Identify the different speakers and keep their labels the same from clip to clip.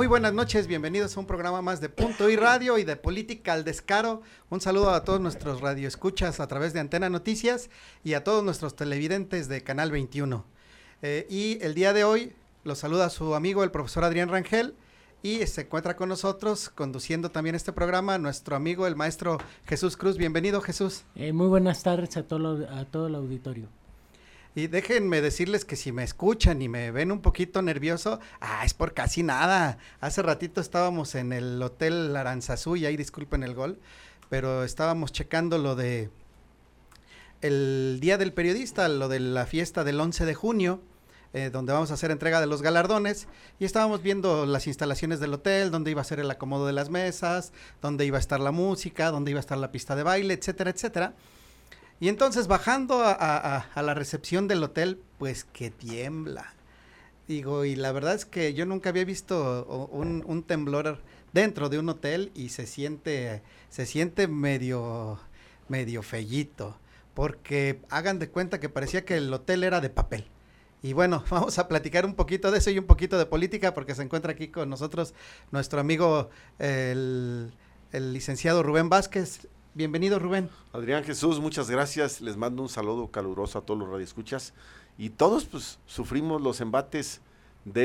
Speaker 1: Muy buenas noches, bienvenidos a un programa más de Punto y Radio y de Política al Descaro. Un saludo a todos nuestros radioescuchas a través de Antena Noticias y a todos nuestros televidentes de Canal 21. Y el día de hoy los saluda su amigo el profesor Adrián Rangel y se encuentra con nosotros conduciendo también este programa nuestro amigo el maestro Jesús Cruz. Bienvenido, Jesús.
Speaker 2: Muy buenas tardes a todo el auditorio.
Speaker 1: Y déjenme decirles que si me escuchan y me ven un poquito nervioso, es por casi nada. Hace ratito estábamos en el Hotel Aranzazú y ahí disculpen el gol, pero estábamos checando lo de el Día del Periodista, lo de la fiesta del 11 de junio, donde vamos a hacer entrega de los galardones, y estábamos viendo las instalaciones del hotel, donde iba a ser el acomodo de las mesas, donde iba a estar la música, donde iba a estar la pista de baile, etcétera, etcétera. Y entonces bajando a la recepción del hotel, pues que tiembla. Digo, y la verdad es que yo nunca había visto un temblor dentro de un hotel y se siente medio fellito, porque hagan de cuenta que parecía que el hotel era de papel. Y bueno, vamos a platicar un poquito de eso y un poquito de política, porque se encuentra aquí con nosotros nuestro amigo el licenciado Rubén Vázquez. Bienvenido, Rubén.
Speaker 3: Adrián, Jesús, muchas gracias. Les mando un saludo caluroso a todos los radioescuchas. Y todos pues sufrimos los embates de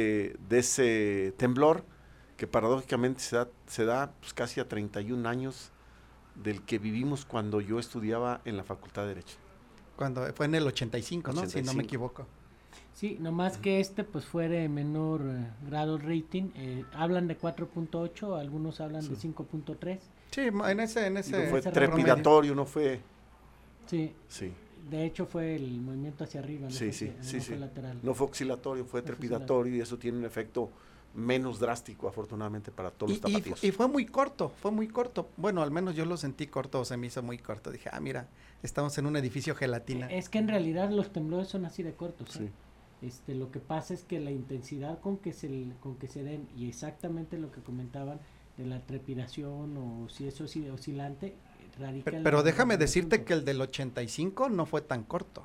Speaker 3: ese temblor que paradójicamente se da pues, casi a 31 años del que vivimos cuando yo estudiaba en la Facultad de Derecho.
Speaker 1: Cuando fue en el 85, ¿no? 85. Si no me equivoco.
Speaker 2: Sí, nomás que pues fue de menor grado rating. Hablan de 4.8, algunos hablan de 5.3.
Speaker 1: Sí, en ese
Speaker 3: no fue trepidatorio, no fue.
Speaker 2: Sí. De hecho fue el movimiento hacia arriba, no fue lateral.
Speaker 3: No fue oscilatorio, fue trepidatorio y eso tiene un efecto menos drástico, afortunadamente, para todos los tapatíos.
Speaker 1: Y fue muy corto. Bueno, al menos yo lo sentí corto, o se me hizo muy corto. Dije, mira, estamos en un edificio gelatina.
Speaker 2: Es que en realidad los temblores son así de cortos, ¿eh? Sí. Lo que pasa es que la intensidad con que se den, y exactamente lo que comentaban de la trepidación o si eso es oscilante, radica.
Speaker 1: Pero déjame decirte que el del 85 no fue tan corto.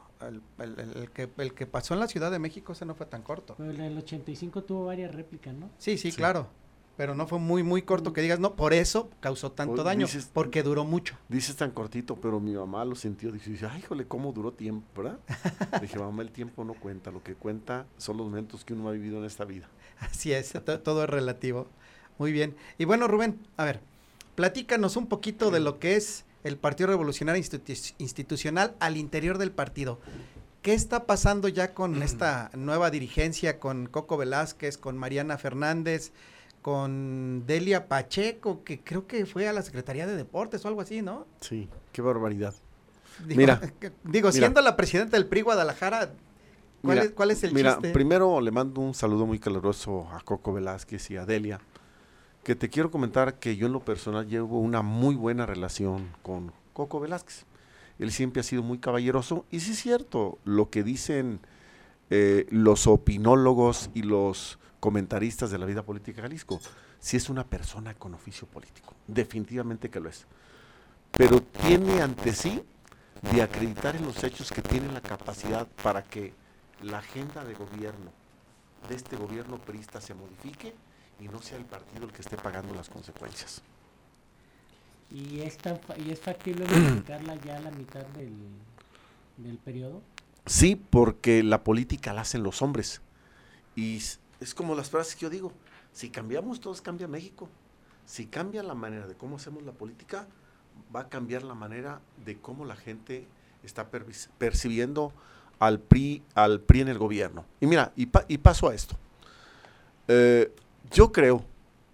Speaker 1: El que pasó en la Ciudad de México, ese no fue tan corto.
Speaker 2: Pero el del 85 tuvo varias réplicas, ¿no?
Speaker 1: Sí, claro. Pero no fue muy corto que digas, no, por eso causó tanto daño, porque duró mucho.
Speaker 3: Dices tan cortito, pero mi mamá lo sintió, dice, ay, híjole, cómo duró tiempo, ¿verdad? Dije, mamá, el tiempo no cuenta, lo que cuenta son los momentos que uno ha vivido en esta vida.
Speaker 1: Así es, todo es relativo. Muy bien. Y bueno, Rubén, a ver, platícanos un poquito de lo que es el Partido Revolucionario Institucional al interior del partido. ¿Qué está pasando ya con esta nueva dirigencia, con Coco Velázquez, con Mariana Fernández, con Delia Pacheco, que creo que fue a la Secretaría de Deportes o algo así, ¿no?
Speaker 3: Sí, qué barbaridad.
Speaker 1: Digo, siendo la presidenta del PRI Guadalajara, ¿cuál es el chiste?
Speaker 3: Mira, primero le mando un saludo muy caluroso a Coco Velázquez y a Delia, que te quiero comentar que yo en lo personal llevo una muy buena relación con Coco Velázquez. Él siempre ha sido muy caballeroso, y sí es cierto lo que dicen los opinólogos y los comentaristas de la vida política de Jalisco. Sí es una persona con oficio político, definitivamente que lo es. Pero tiene ante sí de acreditar en los hechos que tiene la capacidad para que la agenda de gobierno, de este gobierno priista, se modifique y no sea el partido el que esté pagando las consecuencias.
Speaker 2: ¿Y es factible modificarla ya a la mitad del periodo?
Speaker 3: Sí, porque la política la hacen los hombres. Y es como las frases que yo digo, si cambiamos todos, cambia México. Si cambia la manera de cómo hacemos la política, va a cambiar la manera de cómo la gente está percibiendo al PRI en el gobierno. Y mira, y paso a esto. Yo creo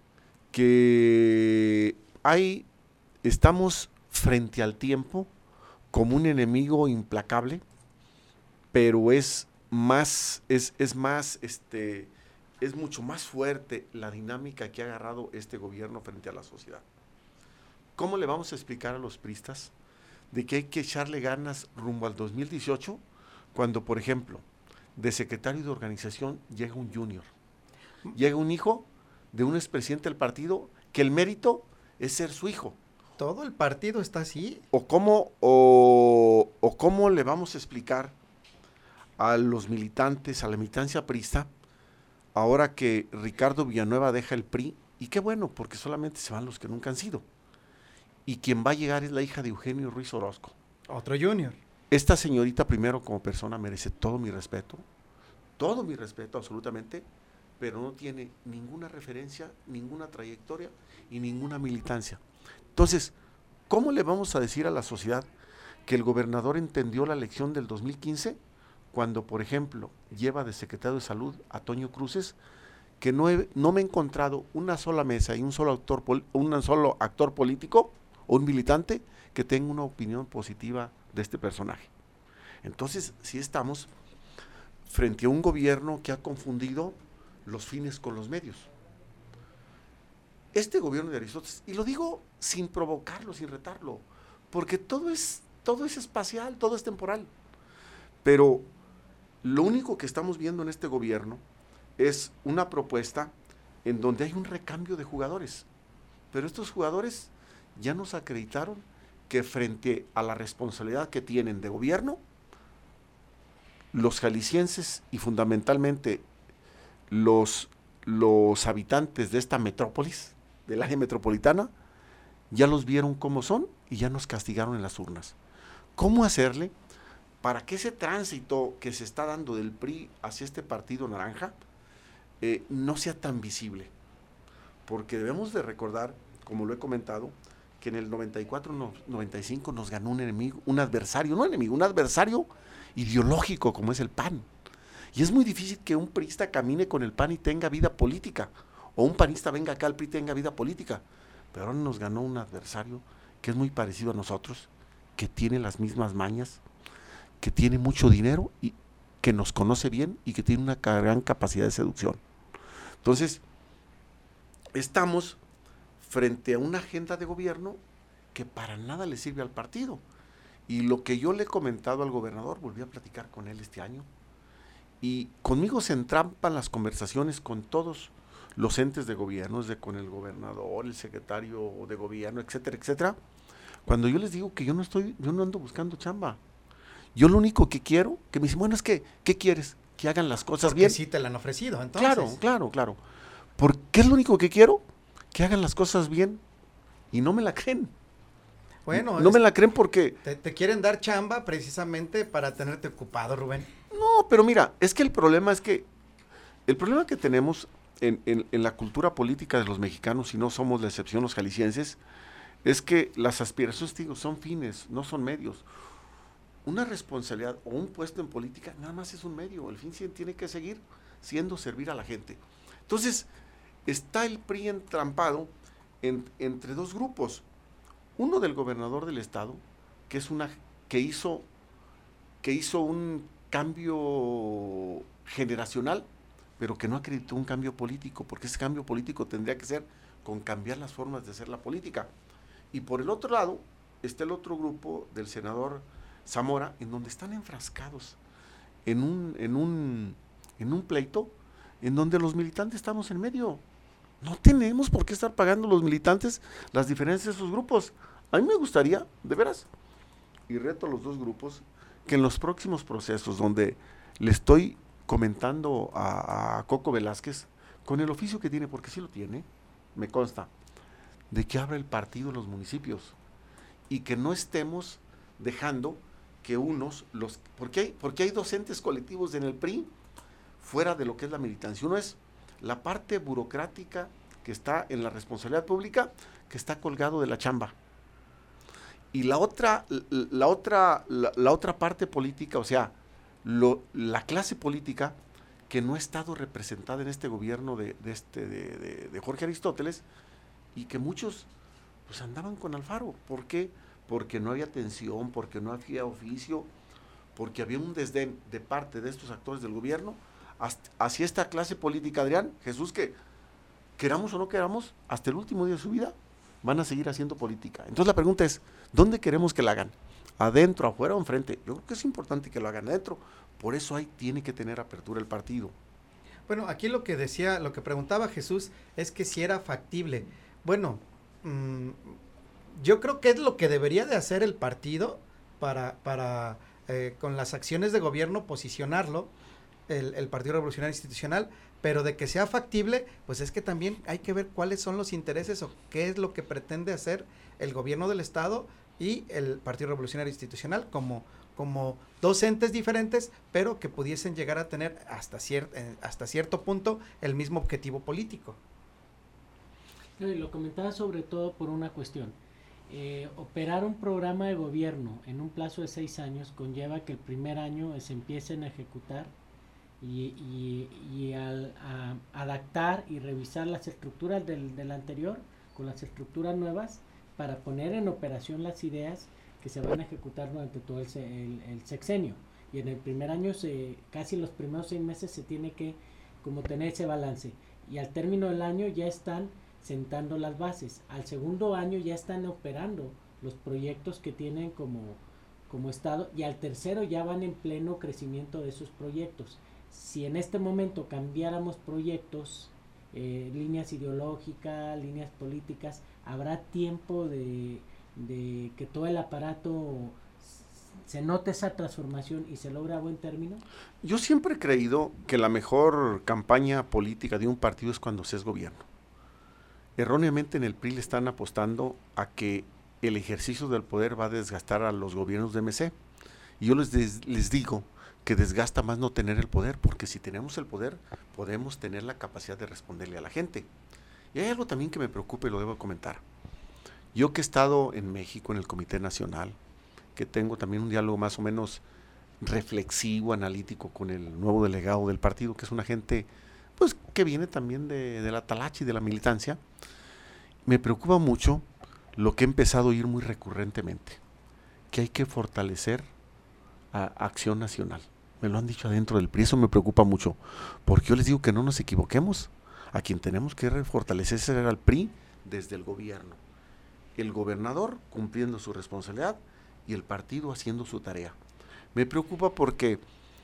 Speaker 3: que estamos frente al tiempo como un enemigo implacable, pero es mucho más fuerte la dinámica que ha agarrado este gobierno frente a la sociedad. ¿Cómo le vamos a explicar a los priistas de que hay que echarle ganas rumbo al 2018 cuando, por ejemplo, de secretario de organización llega un junior, llega un hijo de un expresidente del partido que el mérito es ser su hijo?
Speaker 1: ¿Todo el partido está así?
Speaker 3: ¿O cómo le vamos a explicar a los militantes, a la militancia priista, ahora que Ricardo Villanueva deja el PRI, y qué bueno, porque solamente se van los que nunca han sido. Y quien va a llegar es la hija de Eugenio Ruiz Orozco.
Speaker 1: Otro junior.
Speaker 3: Esta señorita, primero, como persona, merece todo mi respeto absolutamente, pero no tiene ninguna referencia, ninguna trayectoria y ninguna militancia. Entonces, ¿cómo le vamos a decir a la sociedad que el gobernador entendió la lección del 2015 cuando, por ejemplo, lleva de secretario de Salud a Toño Cruces, que no me he encontrado una sola mesa y un solo actor político o un militante que tenga una opinión positiva de este personaje? Entonces, sí estamos frente a un gobierno que ha confundido los fines con los medios. Este gobierno de Aristóteles, y lo digo sin provocarlo, sin retarlo, porque todo es espacial, todo es temporal, pero lo único que estamos viendo en este gobierno es una propuesta en donde hay un recambio de jugadores, pero estos jugadores ya nos acreditaron que frente a la responsabilidad que tienen de gobierno, los jaliscienses y fundamentalmente los habitantes de esta metrópolis, del área metropolitana, ya los vieron cómo son y ya nos castigaron en las urnas. ¿Cómo hacerle para que ese tránsito que se está dando del PRI hacia este partido naranja no sea tan visible? Porque debemos de recordar, como lo he comentado, que en el 94-95 nos ganó un enemigo, un adversario ideológico como es el PAN. Y es muy difícil que un priista camine con el PAN y tenga vida política, o un panista venga acá al PRI y tenga vida política. Pero ahora nos ganó un adversario que es muy parecido a nosotros, que tiene las mismas mañas, que tiene mucho dinero y que nos conoce bien y que tiene una gran capacidad de seducción. Entonces, estamos frente a una agenda de gobierno que para nada le sirve al partido. Y lo que yo le he comentado al gobernador, volví a platicar con él este año, y conmigo se entrampan las conversaciones con todos los entes de gobierno, con el gobernador, el secretario de gobierno, etcétera, etcétera, cuando yo les digo que yo no ando buscando chamba. Yo lo único que quiero, que me dicen, bueno, es que, ¿qué quieres? Que hagan las cosas bien.
Speaker 1: Sí te la han ofrecido, entonces.
Speaker 3: Claro. ¿Por qué es lo único que quiero? Que hagan las cosas bien. Y no me la creen.
Speaker 1: Bueno,
Speaker 3: no me la creen porque...
Speaker 1: Te quieren dar chamba precisamente para tenerte ocupado, Rubén.
Speaker 3: No, pero mira, es que el problema que tenemos en la cultura política de los mexicanos, y no somos la excepción los jaliscienses, es que las aspiraciones, digo, son fines, no son medios. Una responsabilidad o un puesto en política nada más es un medio, el fin tiene que seguir siendo servir a la gente. Entonces, está el PRI entrampado entre dos grupos. Uno del gobernador del estado, que hizo un cambio generacional, pero que no acreditó un cambio político, porque ese cambio político tendría que ser con cambiar las formas de hacer la política. Y por el otro lado, está el otro grupo del senador Zamora, en donde están enfrascados en un pleito en donde los militantes estamos en medio. No tenemos por qué estar pagando los militantes las diferencias de esos grupos. A mí me gustaría, de veras, y reto a los dos grupos, que en los próximos procesos donde le estoy comentando a Coco Velázquez, con el oficio que tiene, porque sí lo tiene, me consta, de que abra el partido en los municipios y que no estemos dejando que porque hay docentes colectivos en el PRI fuera de lo que es la militancia. Uno es la parte burocrática que está en la responsabilidad pública, que está colgado de la chamba. Y la otra parte política, o sea, la clase política que no ha estado representada en este gobierno de Jorge Aristóteles, y que muchos pues andaban con Alfaro. ¿Por qué? Porque no había atención, porque no había oficio, porque había un desdén de parte de estos actores del gobierno hacia esta clase política, Adrián, Jesús, que queramos o no queramos, hasta el último día de su vida van a seguir haciendo política. Entonces la pregunta es, ¿dónde queremos que la hagan? ¿Adentro, afuera o enfrente? Yo creo que es importante que lo hagan adentro, por eso tiene que tener apertura el partido.
Speaker 1: Bueno, aquí lo que preguntaba Jesús es que si era factible. Bueno, yo creo que es lo que debería de hacer el partido para con las acciones de gobierno posicionarlo el Partido Revolucionario Institucional, pero de que sea factible, pues es que también hay que ver cuáles son los intereses o qué es lo que pretende hacer el gobierno del Estado y el Partido Revolucionario Institucional como dos entes diferentes, pero que pudiesen llegar a tener hasta cierto punto el mismo objetivo político.
Speaker 2: Lo comentaba sobre todo por una cuestión. Operar un programa de gobierno en un plazo de 6 años conlleva que el primer año se empiecen a ejecutar y a adaptar y revisar las estructuras del anterior con las estructuras nuevas para poner en operación las ideas que se van a ejecutar durante todo el sexenio. Y en el primer año, casi los primeros 6 meses se tiene que como tener ese balance. Y al término del año ya están sentando las bases. Al segundo año ya están operando los proyectos que tienen como Estado, y al tercero ya van en pleno crecimiento de esos proyectos. Si en este momento cambiáramos proyectos, líneas ideológicas, líneas políticas, habrá tiempo de que todo el aparato se note esa transformación y se logra a buen término.
Speaker 3: Yo siempre he creído que la mejor campaña política de un partido es cuando se es gobierno. Erróneamente en el PRI le están apostando a que el ejercicio del poder va a desgastar a los gobiernos de MC. Y yo les digo que desgasta más no tener el poder, porque si tenemos el poder podemos tener la capacidad de responderle a la gente. Y hay algo también que me preocupa y lo debo comentar. Yo que he estado en México en el Comité Nacional, que tengo también un diálogo más o menos reflexivo, analítico con el nuevo delegado del partido, que es una gente pues que viene también de la talacha y de la militancia, me preocupa mucho lo que he empezado a oír muy recurrentemente, que hay que fortalecer a Acción Nacional. Me lo han dicho adentro del PRI, eso me preocupa mucho, porque yo les digo que no nos equivoquemos, a quien tenemos que fortalecer es al PRI desde el gobierno, el gobernador cumpliendo su responsabilidad y el partido haciendo su tarea. Me preocupa porque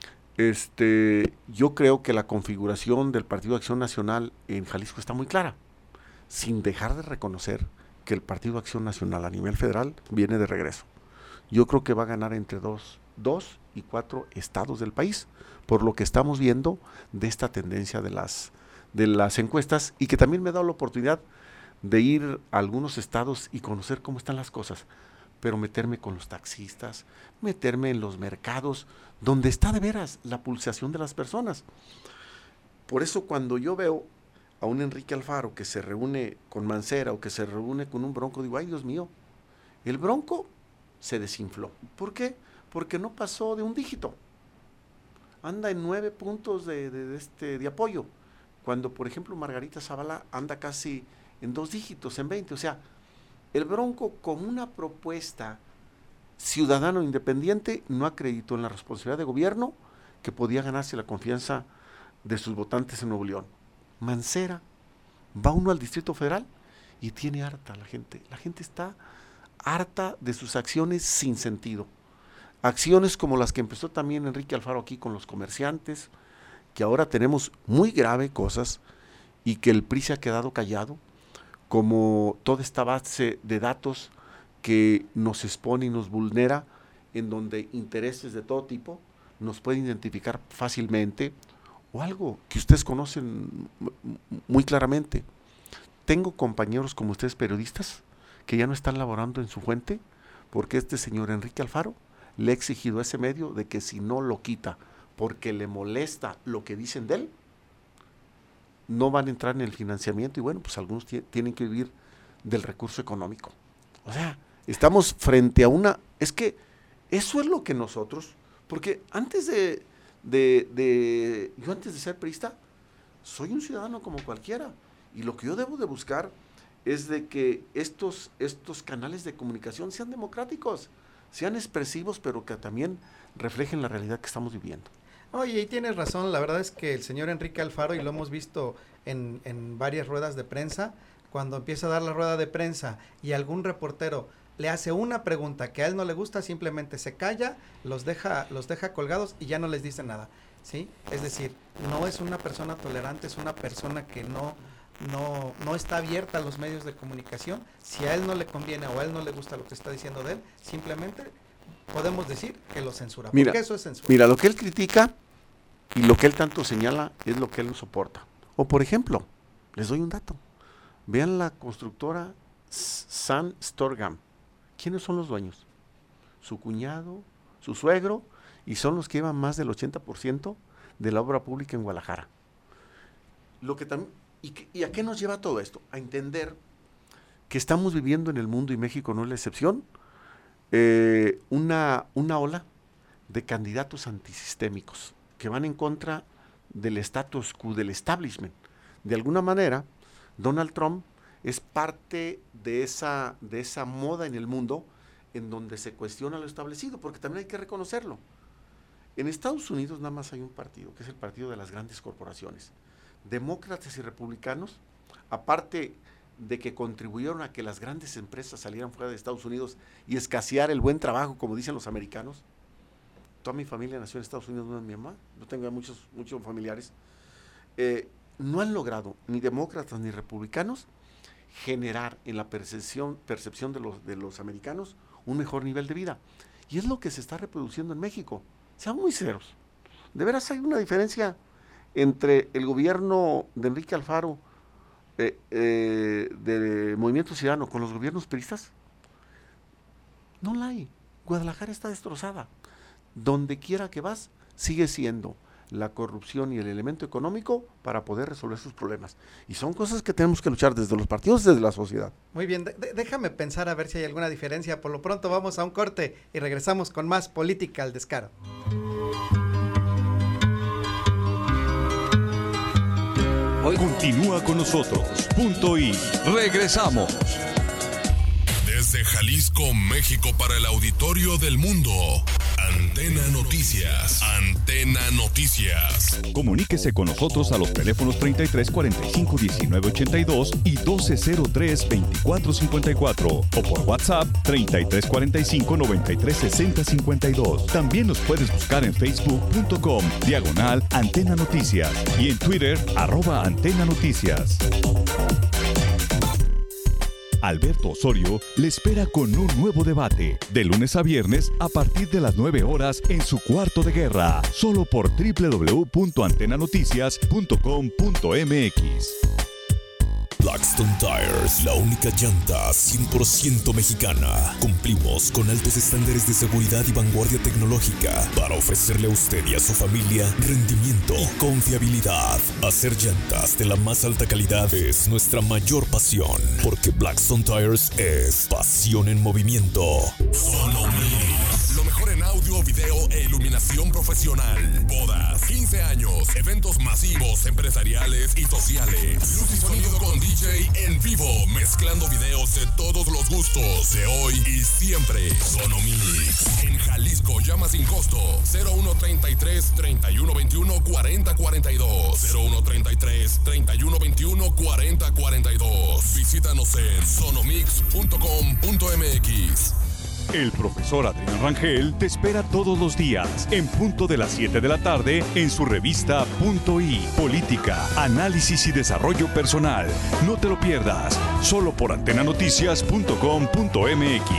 Speaker 3: yo creo que la configuración del Partido Acción Nacional en Jalisco está muy clara, sin dejar de reconocer que el Partido Acción Nacional a nivel federal viene de regreso. Yo creo que va a ganar entre 2 y 4 estados del país, por lo que estamos viendo de esta tendencia de las encuestas, y que también me ha dado la oportunidad de ir a algunos estados y conocer cómo están las cosas, pero meterme con los taxistas, meterme en los mercados, donde está de veras la pulsación de las personas. Por eso cuando yo veo a un Enrique Alfaro que se reúne con Mancera o que se reúne con un Bronco, digo, ay Dios mío, el Bronco se desinfló. ¿Por qué? Porque no pasó de un dígito. Anda en 9 puntos de apoyo, cuando por ejemplo Margarita Zavala anda casi en 2 dígitos, en 20. O sea, el Bronco con una propuesta ciudadano independiente no acreditó en la responsabilidad de gobierno que podía ganarse la confianza de sus votantes en Nuevo León. Mancera, va uno al Distrito Federal y tiene harta la gente. La gente está harta de sus acciones sin sentido. Acciones como las que empezó también Enrique Alfaro aquí con los comerciantes, que ahora tenemos muy grave cosas y que el PRI se ha quedado callado, como toda esta base de datos que nos expone y nos vulnera, en donde intereses de todo tipo nos pueden identificar fácilmente, o algo que ustedes conocen muy claramente. Tengo compañeros como ustedes periodistas que ya no están laborando en su fuente porque este señor Enrique Alfaro le ha exigido a ese medio de que si no lo quita porque le molesta lo que dicen de él, no van a entrar en el financiamiento, y bueno, pues algunos tienen que vivir del recurso económico. O sea, estamos frente a es que eso es lo que nosotros, porque antes yo antes de ser priista, soy un ciudadano como cualquiera, y lo que yo debo de buscar es de que estos canales de comunicación sean democráticos, sean expresivos, pero que también reflejen la realidad que estamos viviendo.
Speaker 1: Oye, y tienes razón, la verdad es que el señor Enrique Alfaro, y lo hemos visto en varias ruedas de prensa, cuando empieza a dar la rueda de prensa y algún reportero le hace una pregunta que a él no le gusta, simplemente se calla, los deja colgados y ya no les dice nada, ¿sí? Es decir, no es una persona tolerante, es una persona que no está abierta a los medios de comunicación. Si a él no le conviene o a él no le gusta lo que está diciendo de él, simplemente podemos decir que lo censura, porque eso es censura.
Speaker 3: Mira, lo que él critica, y lo que él tanto señala es lo que él no soporta. O por ejemplo, les doy un dato. Vean la constructora Sandstorm. ¿Quiénes son los dueños? Su cuñado, su suegro, y son los que llevan más del 80% de la obra pública en Guadalajara. Lo que también, ¿y a qué nos lleva todo esto? A entender que estamos viviendo en el mundo, y México no es la excepción, una ola de candidatos antisistémicos que van en contra del status quo, del establishment. De alguna manera, Donald Trump es parte de esa moda en el mundo en donde se cuestiona lo establecido, porque también hay que reconocerlo. En Estados Unidos nada más hay un partido, que es el partido de las grandes corporaciones. Demócratas y republicanos, aparte de que contribuyeron a que las grandes empresas salieran fuera de Estados Unidos y escasear el buen trabajo, como dicen los americanos. Toda mi familia nació en Estados Unidos, no es mi mamá, yo tengo muchos familiares. No han logrado, ni demócratas ni republicanos, generar en la percepción de los americanos un mejor nivel de vida. Y es lo que se está reproduciendo en México. Seamos muy sinceros. De veras hay una diferencia entre el gobierno de Enrique Alfaro, del Movimiento Ciudadano, con los gobiernos priistas. No la hay. Guadalajara está destrozada. Donde quiera que vas, sigue siendo la corrupción y el elemento económico para poder resolver sus problemas. Y son cosas que tenemos que luchar desde los partidos, desde la sociedad.
Speaker 1: Muy bien, déjame pensar a ver si hay alguna diferencia. Por lo pronto vamos a un corte y regresamos con más Política al Descaro.
Speaker 4: Continúa con nosotros. Punto y regresamos.
Speaker 5: Desde Jalisco, México, para el auditorio del mundo. Antena Noticias. Antena Noticias.
Speaker 4: Comuníquese con nosotros a los teléfonos 33 45 19 82 y 1203 24 54 o por WhatsApp 33 45 93 60 52. También nos puedes buscar en facebook.com/Antena Noticias y en Twitter @Antena Noticias. Alberto Osorio le espera con un nuevo debate, de lunes a viernes a partir de las 9 horas en su Cuarto de Guerra, solo por www.antenanoticias.com.mx.
Speaker 5: Blackstone Tires, la única llanta 100% mexicana. Cumplimos con altos estándares de seguridad y vanguardia tecnológica para ofrecerle a usted y a su familia rendimiento y confiabilidad. Hacer llantas de la más alta calidad es nuestra mayor pasión, porque Blackstone Tires es pasión en movimiento. Sonomix, lo mejor en audio, video e iluminación profesional. Bodas, 15 años, eventos masivos, empresariales y sociales. Luz y sonido con DJ en vivo, mezclando videos de todos los gustos, de hoy y siempre. Sonomix, en Jalisco, llama sin costo. 0133 3121 4042. 0133 3121 4042. Visítanos en sonomix.com.mx.
Speaker 4: El profesor Adrián Rangel te espera todos los días, en punto de las 7 de la tarde, en su revista Punto I, Política, Análisis y Desarrollo Personal. No te lo pierdas, solo por antenanoticias.com.mx.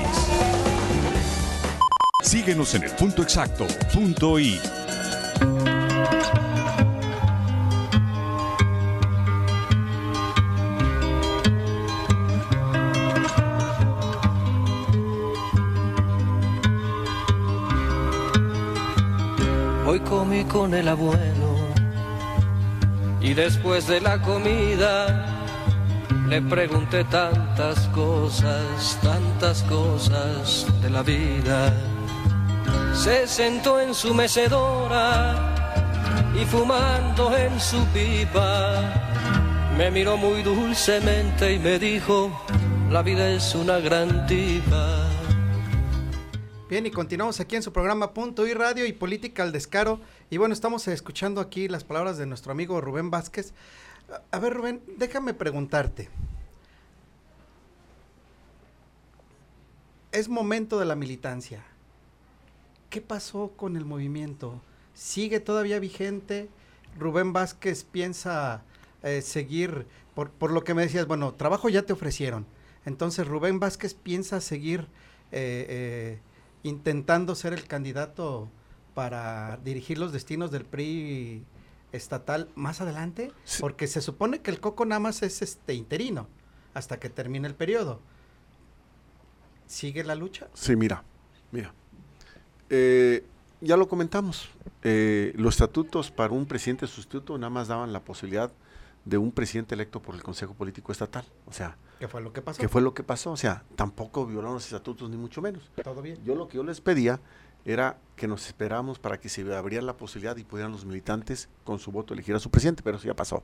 Speaker 4: Síguenos en el punto exacto, Punto I.
Speaker 6: Hoy comí con el abuelo y después de la comida le pregunté tantas cosas de la vida. Se sentó en su mecedora y fumando en su pipa me miró muy dulcemente y me dijo: la vida es una gran tipa.
Speaker 1: Bien, y continuamos aquí en su programa Punto y Radio y Política al Descaro. Y bueno, estamos escuchando aquí las palabras de nuestro amigo Rubén Vázquez. A ver, Rubén, déjame preguntarte. Es momento de la militancia. ¿Qué pasó con el movimiento? ¿Sigue todavía vigente? Rubén Vázquez piensa seguir, por lo que me decías, bueno, trabajo ya te ofrecieron. Entonces, Rubén Vázquez piensa seguir intentando ser el candidato para dirigir los destinos del PRI estatal más adelante?
Speaker 3: Sí.
Speaker 1: Porque se supone que el Coco nada más es interino hasta que termine el periodo. ¿Sigue la lucha?
Speaker 3: Sí, mira. Ya lo comentamos. Los estatutos para un presidente sustituto nada más daban la posibilidad de un presidente electo por el Consejo Político Estatal. O sea,
Speaker 1: ¿Qué fue lo que pasó?
Speaker 3: ¿qué fue lo que pasó? O sea, tampoco violaron los estatutos ni mucho menos.
Speaker 1: Todo bien.
Speaker 3: Lo que yo les pedía era que nos esperáramos para que se abriera la posibilidad y pudieran los militantes con su voto elegir a su presidente, pero eso ya pasó.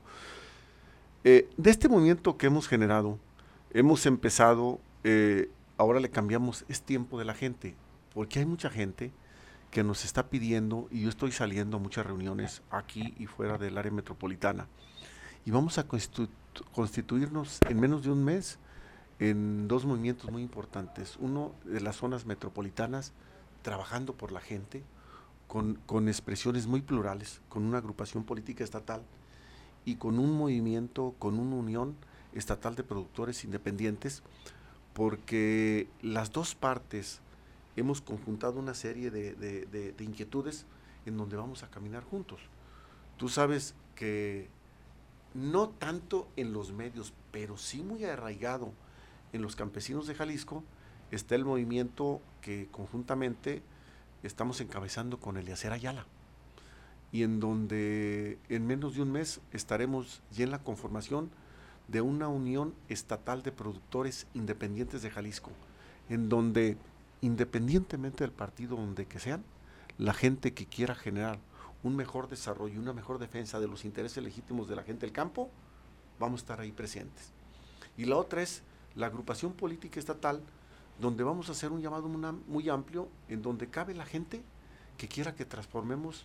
Speaker 3: De este movimiento que hemos generado, hemos empezado, ahora le cambiamos, es tiempo de la gente, porque hay mucha gente que nos está pidiendo, y yo estoy saliendo a muchas reuniones aquí y fuera del área metropolitana, y vamos a constituirnos en menos de un mes en dos movimientos muy importantes. Uno de las zonas metropolitanas, trabajando por la gente, con expresiones muy plurales, con una agrupación política estatal y con un movimiento, con una unión estatal de productores independientes, porque las dos partes hemos conjuntado una serie de inquietudes en donde vamos a caminar juntos. Tú sabes que no tanto en los medios, pero sí muy arraigado en los campesinos de Jalisco, está el movimiento que conjuntamente estamos encabezando con Eliezer Ayala, y en donde en menos de un mes estaremos ya en la conformación de una unión estatal de productores independientes de Jalisco, en donde, independientemente del partido donde que sean, la gente que quiera generar un mejor desarrollo y una mejor defensa de los intereses legítimos de la gente del campo, vamos a estar ahí presentes. Y la otra es la agrupación política estatal, donde vamos a hacer un llamado muy amplio, en donde cabe la gente que quiera que transformemos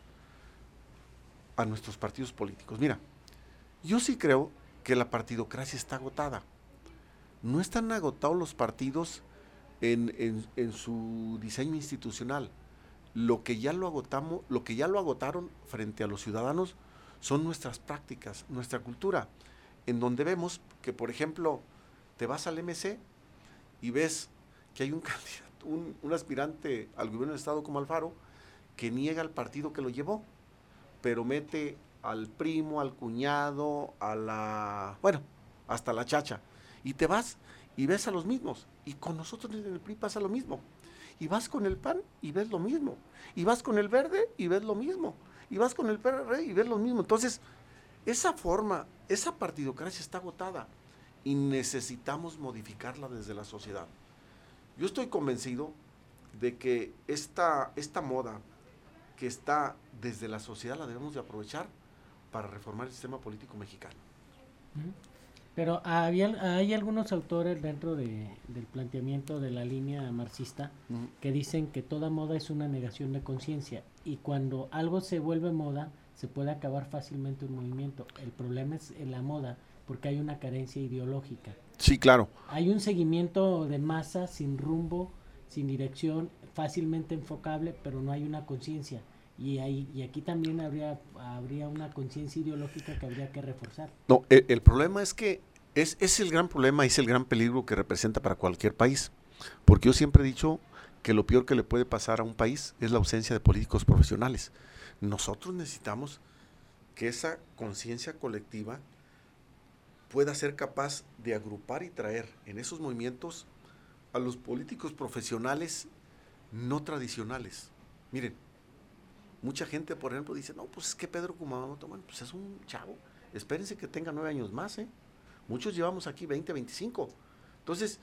Speaker 3: a nuestros partidos políticos. Mira, yo sí creo que la partidocracia está agotada. No están agotados los partidos en su diseño institucional. Lo que ya lo agotaron frente a los ciudadanos son nuestras prácticas, nuestra cultura, en donde vemos que, por ejemplo, te vas al MC y ves que hay un candidato, un aspirante al gobierno del estado como Alfaro, que niega al partido que lo llevó, pero mete al primo, al cuñado, hasta la chacha, y te vas y ves a los mismos, y con nosotros en el PRI pasa lo mismo, y vas con el PAN y ves lo mismo, y vas con el Verde y ves lo mismo, y vas con el PRD y ves lo mismo. Entonces, esa partidocracia está agotada, y necesitamos modificarla desde la sociedad. Yo estoy convencido de que esta moda que está desde la sociedad la debemos de aprovechar para reformar el sistema político mexicano.
Speaker 2: Pero hay algunos autores dentro del planteamiento de la línea marxista que dicen que toda moda es una negación de conciencia, y cuando algo se vuelve moda se puede acabar fácilmente un movimiento. El problema es en la moda, porque hay una carencia ideológica.
Speaker 3: Sí, claro.
Speaker 2: Hay un seguimiento de masa sin rumbo, sin dirección, fácilmente enfocable, pero no hay una conciencia. Y aquí también habría una conciencia ideológica que habría que reforzar.
Speaker 3: No, el problema es que es el gran problema, es el gran peligro que representa para cualquier país. Porque yo siempre he dicho que lo peor que le puede pasar a un país es la ausencia de políticos profesionales. Nosotros necesitamos que esa conciencia colectiva pueda ser capaz de agrupar y traer en esos movimientos a los políticos profesionales no tradicionales. Miren, mucha gente, por ejemplo, dice, no, pues es que Pedro Kumamoto, bueno, pues es un chavo, espérense que tenga 9 años más, Muchos llevamos aquí 20, 25. Entonces,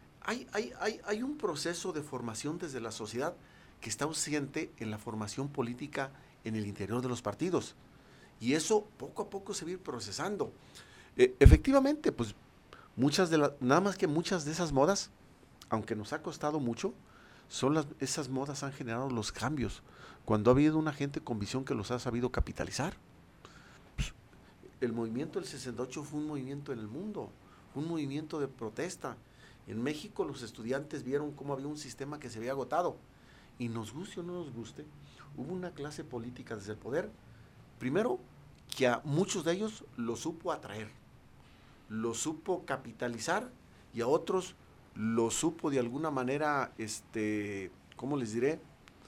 Speaker 3: hay un proceso de formación desde la sociedad que está ausente en la formación política en el interior de los partidos. Y eso poco a poco se va a ir procesando. Efectivamente, pues nada más que muchas de esas modas, aunque nos ha costado mucho, esas modas han generado los cambios, cuando ha habido una gente con visión que los ha sabido capitalizar. Pues, el movimiento del 68 fue un movimiento en el mundo, fue un movimiento de protesta. En México los estudiantes vieron cómo había un sistema que se había agotado, y nos guste o no nos guste, hubo una clase política desde el poder, primero, que a muchos de ellos lo supo atraer, lo supo capitalizar, y a otros lo supo de alguna manera, ¿cómo les diré?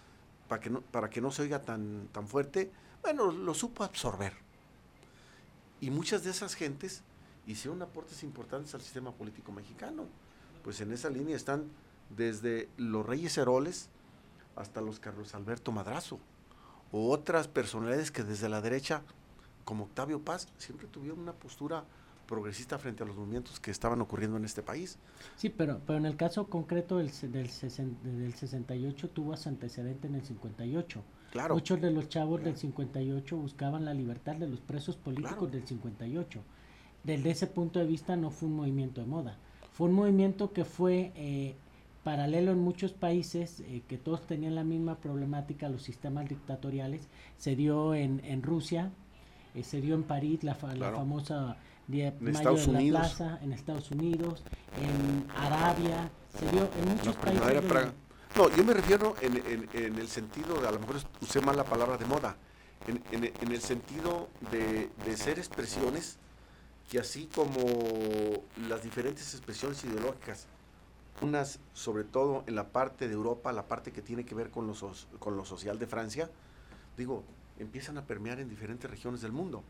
Speaker 3: para que no se oiga tan fuerte, bueno, lo supo absorber. Y muchas de esas gentes hicieron aportes importantes al sistema político mexicano. Pues en esa línea están desde los Reyes Heroles hasta los Carlos Alberto Madrazo, o otras personalidades que desde la derecha, como Octavio Paz, siempre tuvieron una postura progresista frente a los movimientos que estaban ocurriendo en este país.
Speaker 2: Sí, pero en el caso concreto del 68 tuvo su antecedente en el 58.
Speaker 3: Claro.
Speaker 2: Muchos de los chavos del 58 buscaban la libertad de los presos políticos del 58. Desde ese punto de vista no fue un movimiento de moda. Fue un movimiento que fue paralelo en muchos países, que todos tenían la misma problemática, los sistemas dictatoriales. Se dio en Rusia, se dio en París, la famosa de Mayo de la Plaza, en Estados Unidos, en Arabia, se dio en muchos países.
Speaker 3: No, yo me refiero en el sentido, a lo mejor usé mal la palabra de moda, en el sentido de ser expresiones que, así como las diferentes expresiones ideológicas, unas sobre todo en la parte de Europa, la parte que tiene que ver con lo social de Francia, digo, empiezan a permear en diferentes regiones del mundo.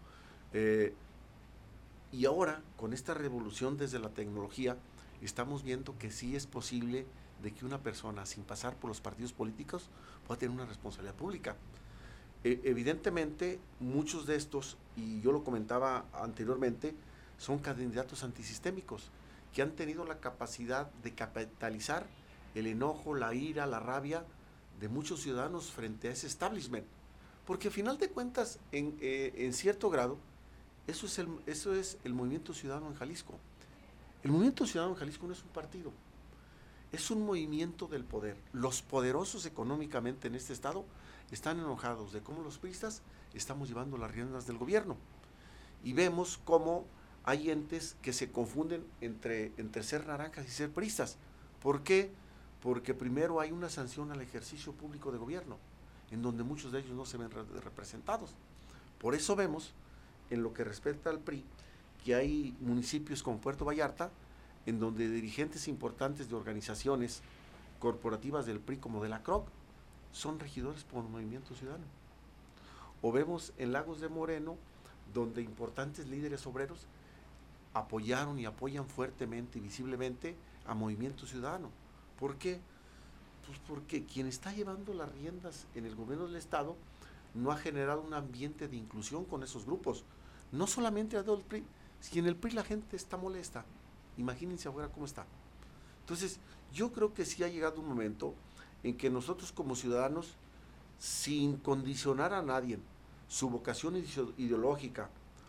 Speaker 3: Y ahora, con esta revolución desde la tecnología, estamos viendo que sí es posible de que una persona, sin pasar por los partidos políticos, pueda tener una responsabilidad pública. Evidentemente, muchos de estos, y yo lo comentaba anteriormente, son candidatos antisistémicos, que han tenido la capacidad de capitalizar el enojo, la ira, la rabia de muchos ciudadanos frente a ese establishment. Porque al final de cuentas, en cierto grado, eso es el movimiento ciudadano en Jalisco. El movimiento ciudadano en Jalisco no es un partido, es un movimiento del poder. Los poderosos económicamente en este estado están enojados de cómo los priistas estamos llevando las riendas del gobierno. Y vemos cómo hay entes que se confunden entre ser naranjas y ser priistas. ¿Por qué? Porque primero hay una sanción al ejercicio público de gobierno, en donde muchos de ellos no se ven representados. Por eso vemos, en lo que respecta al PRI, que hay municipios como Puerto Vallarta, en donde dirigentes importantes de organizaciones corporativas del PRI, como de la CROC, son regidores por Movimiento Ciudadano. O vemos en Lagos de Moreno, donde importantes líderes obreros apoyaron y apoyan fuertemente y visiblemente a Movimiento Ciudadano. ¿Por qué? Pues porque quien está llevando las riendas en el gobierno del estado no ha generado un ambiente de inclusión con esos grupos. No solamente a del PRI, si en el PRI la gente está molesta, imagínense afuera cómo está. Entonces, yo creo que sí ha llegado un momento en que nosotros como ciudadanos, sin condicionar a nadie su vocación ideológica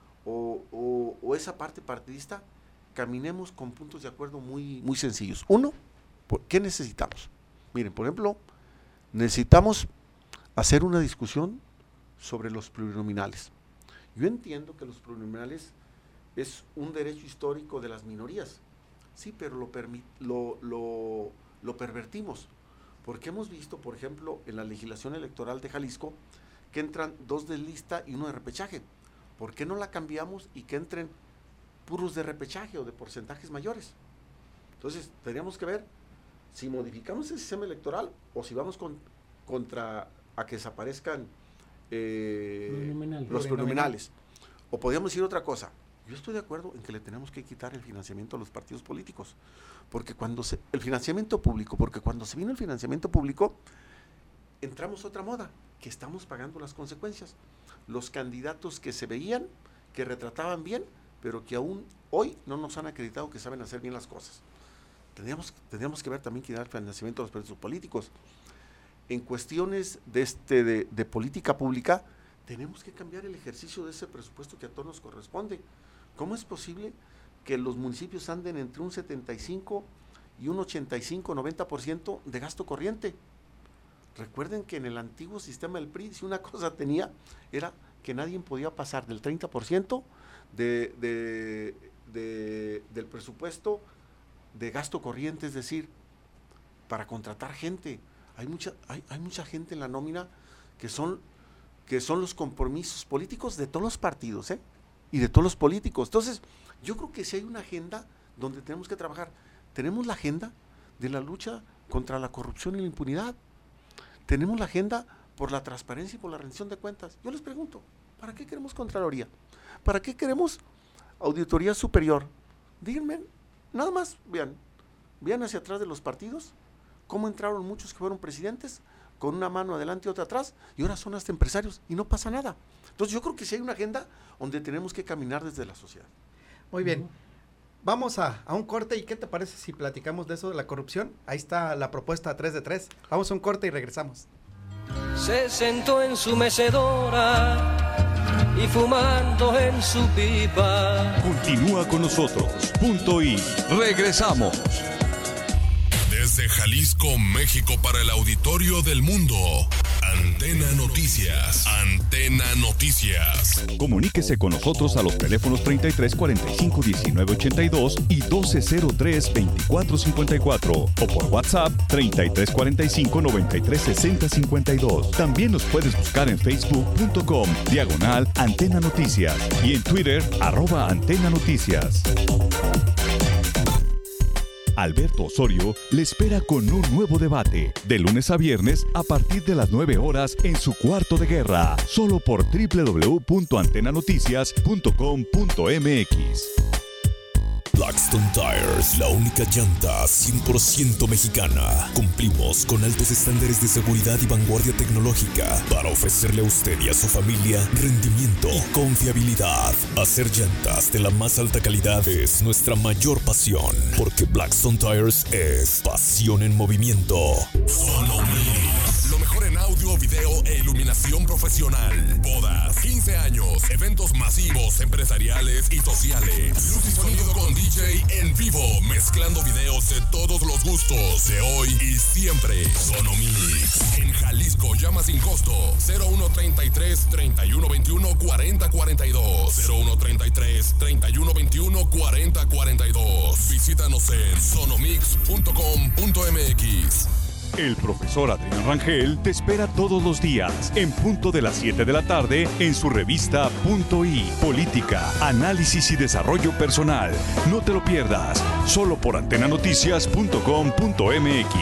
Speaker 3: o esa parte partidista, caminemos con puntos de acuerdo muy, muy sencillos. Uno, ¿qué necesitamos? Miren, por ejemplo, necesitamos hacer una discusión sobre los plurinominales. Yo entiendo que los plurinominales es un derecho histórico de las minorías, sí, pero lo pervertimos, porque hemos visto, por ejemplo, en la legislación electoral de Jalisco, que entran 2 de lista y 1 de repechaje. ¿Por qué no la cambiamos y que entren puros de repechaje o de porcentajes mayores? Entonces, tendríamos que ver si modificamos el sistema electoral o si vamos contra a que desaparezcan los plurinominales. O podríamos decir otra cosa. Yo estoy de acuerdo en que le tenemos que quitar el financiamiento a los partidos políticos, porque cuando se vino el financiamiento público, entramos a otra moda, que estamos pagando las consecuencias. Los candidatos que se veían, que retrataban bien, pero que aún hoy no nos han acreditado que saben hacer bien las cosas. Tendríamos que ver también quitar el financiamiento a los partidos políticos. En cuestiones de política pública, tenemos que cambiar el ejercicio de ese presupuesto que a todos nos corresponde. ¿Cómo es posible que los municipios anden entre un 75 y un 85, 90% de gasto corriente? Recuerden que en el antiguo sistema del PRI, si una cosa tenía, era que nadie podía pasar del 30% del presupuesto de gasto corriente, es decir, para contratar gente. Hay mucha gente en la nómina que son los compromisos políticos de todos los partidos, y de todos los políticos. Entonces, yo creo que sí hay una agenda donde tenemos que trabajar. Tenemos la agenda de la lucha contra la corrupción y la impunidad. Tenemos la agenda por la transparencia y por la rendición de cuentas. Yo les pregunto, ¿para qué queremos Contraloría? ¿Para qué queremos Auditoría Superior? Díganme, nada más, vean hacia atrás de los partidos, cómo entraron muchos que fueron presidentes, con una mano adelante y otra atrás, y ahora son hasta empresarios, y no pasa nada. Entonces yo creo que sí hay una agenda donde tenemos que caminar desde la sociedad.
Speaker 1: Muy bien. Vamos a un corte, y ¿qué te parece si platicamos de eso de la corrupción? Ahí está la propuesta 3 de 3. Vamos a un corte y regresamos.
Speaker 6: Se sentó en su mecedora y fumando en su pipa.
Speaker 4: Continúa con nosotros. Punto y regresamos.
Speaker 5: Desde Jalisco, México, para el auditorio del mundo. Antena Noticias. Antena Noticias.
Speaker 4: Comuníquese con nosotros a los teléfonos 33 45 19 82 y 1203 24 54 o por WhatsApp 33 45 93 60 52. También nos puedes buscar en facebook.com/Antena Noticias y en Twitter @Antena Noticias. Alberto Osorio le espera con un nuevo debate, de lunes a viernes a partir de las 9 horas en su cuarto de guerra, solo por www.antenanoticias.com.mx.
Speaker 5: Blackstone Tires, la única llanta 100% mexicana. Cumplimos con altos estándares de seguridad y vanguardia tecnológica para ofrecerle a usted y a su familia rendimiento y confiabilidad. Hacer llantas de la más alta calidad es nuestra mayor pasión, porque Blackstone Tires es pasión en movimiento. Sonomix, lo mejor en audio, video e iluminación profesional. Bodas, 15 años, eventos masivos, empresariales y sociales. Luz y sonido con DJ en vivo, mezclando videos de todos los gustos, de hoy y siempre. Sonomix, en Jalisco, llama sin costo. 0133 3121 4042. 0133 3121 4042. Visítanos en sonomix.com.mx.
Speaker 4: El profesor Adrián Rangel te espera todos los días, en punto de las 7 de la tarde, en su revista Punto I, Política, Análisis y Desarrollo Personal. No te lo pierdas, solo por antenanoticias.com.mx.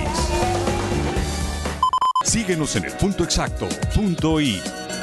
Speaker 4: Síguenos en el punto exacto, Punto I.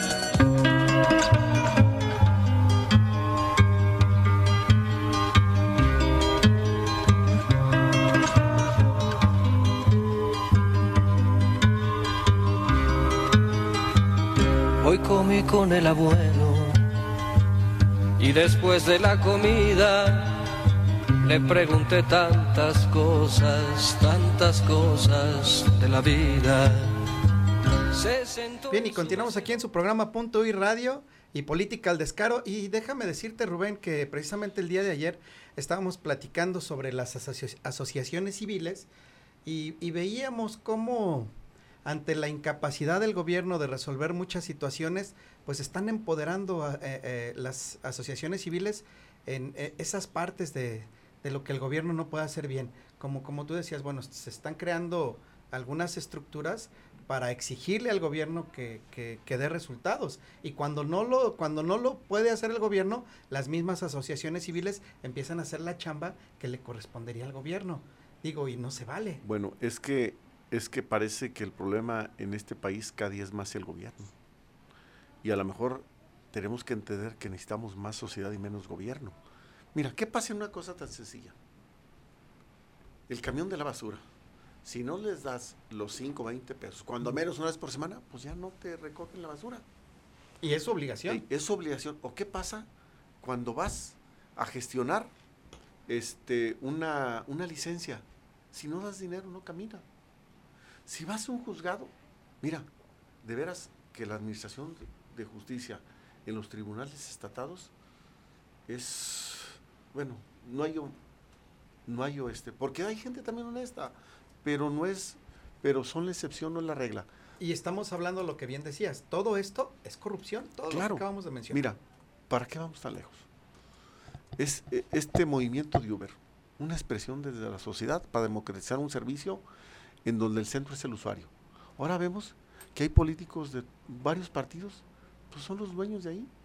Speaker 6: Hoy comí con el abuelo y después de la comida le pregunté tantas cosas de la vida.
Speaker 1: Bien, y continuamos aquí en su programa Punto y Radio y Política al Descaro. Y déjame decirte, Rubén, que precisamente el día de ayer estábamos platicando sobre las asociaciones civiles y veíamos cómo, ante la incapacidad del gobierno de resolver muchas situaciones, pues están empoderando a las asociaciones civiles en esas partes de lo que el gobierno no puede hacer bien. Como tú decías, bueno, se están creando algunas estructuras para exigirle al gobierno que dé resultados. Y cuando no lo puede hacer el gobierno, las mismas asociaciones civiles empiezan a hacer la chamba que le correspondería al gobierno. Digo, y no se vale.
Speaker 3: Bueno, es que parece que el problema en este país cada día es más el gobierno. Y a lo mejor tenemos que entender que necesitamos más sociedad y menos gobierno. Mira, ¿qué pasa en una cosa tan sencilla? El camión de la basura. Si no les das los 5, 20 pesos, cuando menos una vez por semana, pues ya no te recogen la basura.
Speaker 1: Y es su obligación.
Speaker 3: Es su obligación. ¿O qué pasa cuando vas a gestionar una licencia? Si no das dinero, no camina. Si vas a un juzgado, mira, de veras que la administración de justicia en los tribunales estatales es, bueno, no hay porque hay gente también honesta, pero son la excepción, no es la regla.
Speaker 1: Y estamos hablando de lo que bien decías, todo esto es corrupción, todo lo que acabamos de mencionar.
Speaker 3: Mira, ¿para qué vamos tan lejos? Es este movimiento de Uber, una expresión desde la sociedad para democratizar un servicio en donde el centro es el usuario. Ahora vemos que hay políticos de varios partidos, pues son los dueños de ahí.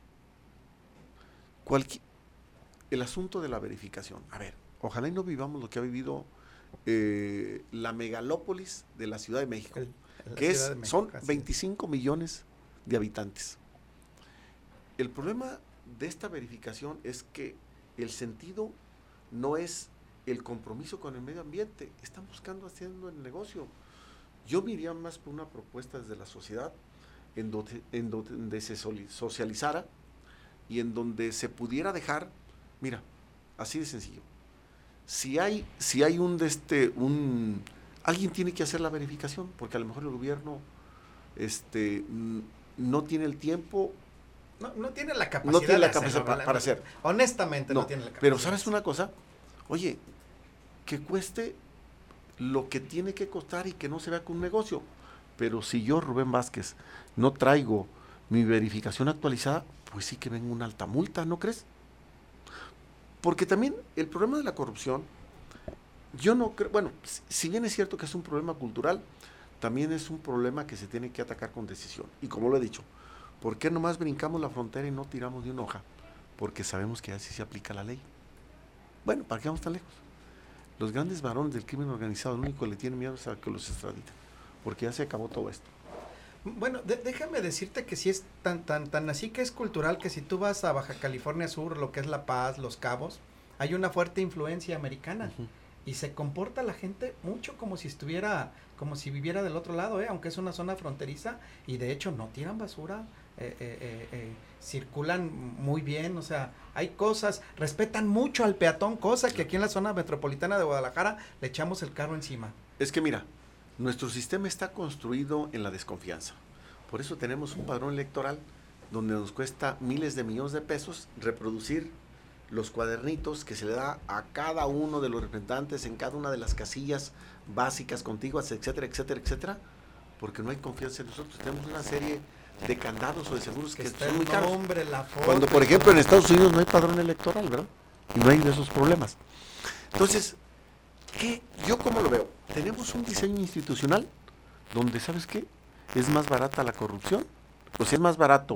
Speaker 3: El asunto de la verificación. A ver, ojalá y no vivamos lo que ha vivido la megalópolis de la Ciudad de México. que son 25 millones de habitantes. El problema de esta verificación es que el sentido no es el compromiso con el medio ambiente, están buscando haciendo el negocio. Yo me iría más por una propuesta desde la sociedad en donde se socializara y en donde se pudiera dejar, mira, así de sencillo. Si hay alguien tiene que hacer la verificación, porque a lo mejor el gobierno no tiene el tiempo.
Speaker 1: No tiene la capacidad,
Speaker 3: para hacer.
Speaker 1: Honestamente no tiene la capacidad.
Speaker 3: Pero ¿sabes una cosa? Oye, que cueste lo que tiene que costar y que no se vea como un negocio. Pero si yo, Rubén Vázquez, no traigo mi verificación actualizada, pues sí que venga una alta multa, ¿no crees? Porque también el problema de la corrupción, yo no creo, bueno, si bien es cierto que es un problema cultural, también es un problema que se tiene que atacar con decisión. Y como lo he dicho, ¿por qué nomás brincamos la frontera y no tiramos de una hoja? Porque sabemos que así se aplica la ley. Bueno, ¿para qué vamos tan lejos? Los grandes varones del crimen organizado, lo único que le tienen miedo es a que los extraditen, porque ya se acabó todo esto.
Speaker 1: Bueno, déjame decirte que si es tan así que es cultural, que si tú vas a Baja California Sur, lo que es La Paz, Los Cabos, hay una fuerte influencia americana. Uh-huh. Y se comporta la gente mucho como si viviera del otro lado, aunque es una zona fronteriza, y de hecho no tiran basura, circulan muy bien, o sea, hay cosas, respetan mucho al peatón, cosa que aquí en la zona metropolitana de Guadalajara le echamos el carro encima.
Speaker 3: Es que mira, nuestro sistema está construido en la desconfianza, por eso tenemos un padrón electoral donde nos cuesta miles de millones de pesos reproducir los cuadernitos que se le da a cada uno de los representantes en cada una de las casillas básicas, contiguas, etcétera, etcétera, etcétera, porque no hay confianza en nosotros. Tenemos una serie de candados o de seguros que son muy caros. Cuando, por ejemplo, en Estados Unidos no hay padrón electoral, ¿verdad? Y no hay de esos problemas. Entonces, ¿yo cómo lo veo? Tenemos un diseño institucional donde, ¿sabes qué? Es más barata la corrupción, o sea, es más barato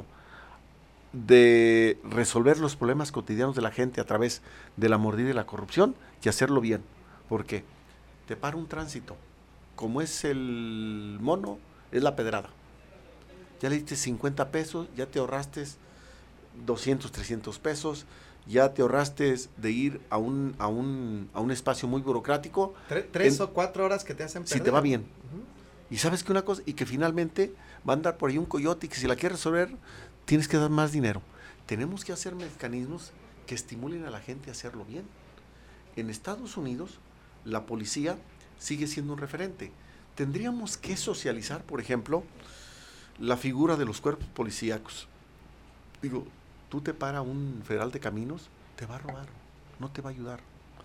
Speaker 3: de resolver los problemas cotidianos de la gente a través de la mordida y la corrupción que hacerlo bien. ¿Por qué? Te para un tránsito. Como es el mono, es la pedrada. Ya le diste 50 pesos, ya te ahorraste 200, 300 pesos, ya te ahorraste de ir a un espacio muy burocrático.
Speaker 1: Tres o 4 horas que te hacen perder.
Speaker 3: Si te va bien. Uh-huh. Y sabes que una cosa, y que finalmente va a andar por ahí un coyote y que si la quieres resolver, tienes que dar más dinero. Tenemos que hacer mecanismos que estimulen a la gente a hacerlo bien. En Estados Unidos, la policía sigue siendo un referente. Tendríamos que socializar, por ejemplo, la figura de los cuerpos policíacos. Digo, tú te para un federal de caminos, te va a robar, no te va a ayudar.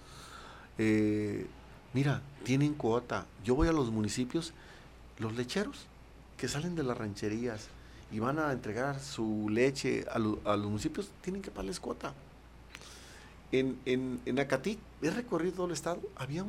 Speaker 3: Mira, tienen cuota. Yo voy a los municipios, los lecheros que salen de las rancherías y van a entregar su leche a los municipios, tienen que pagarles cuota. En Acatí, he recorrido todo el estado, había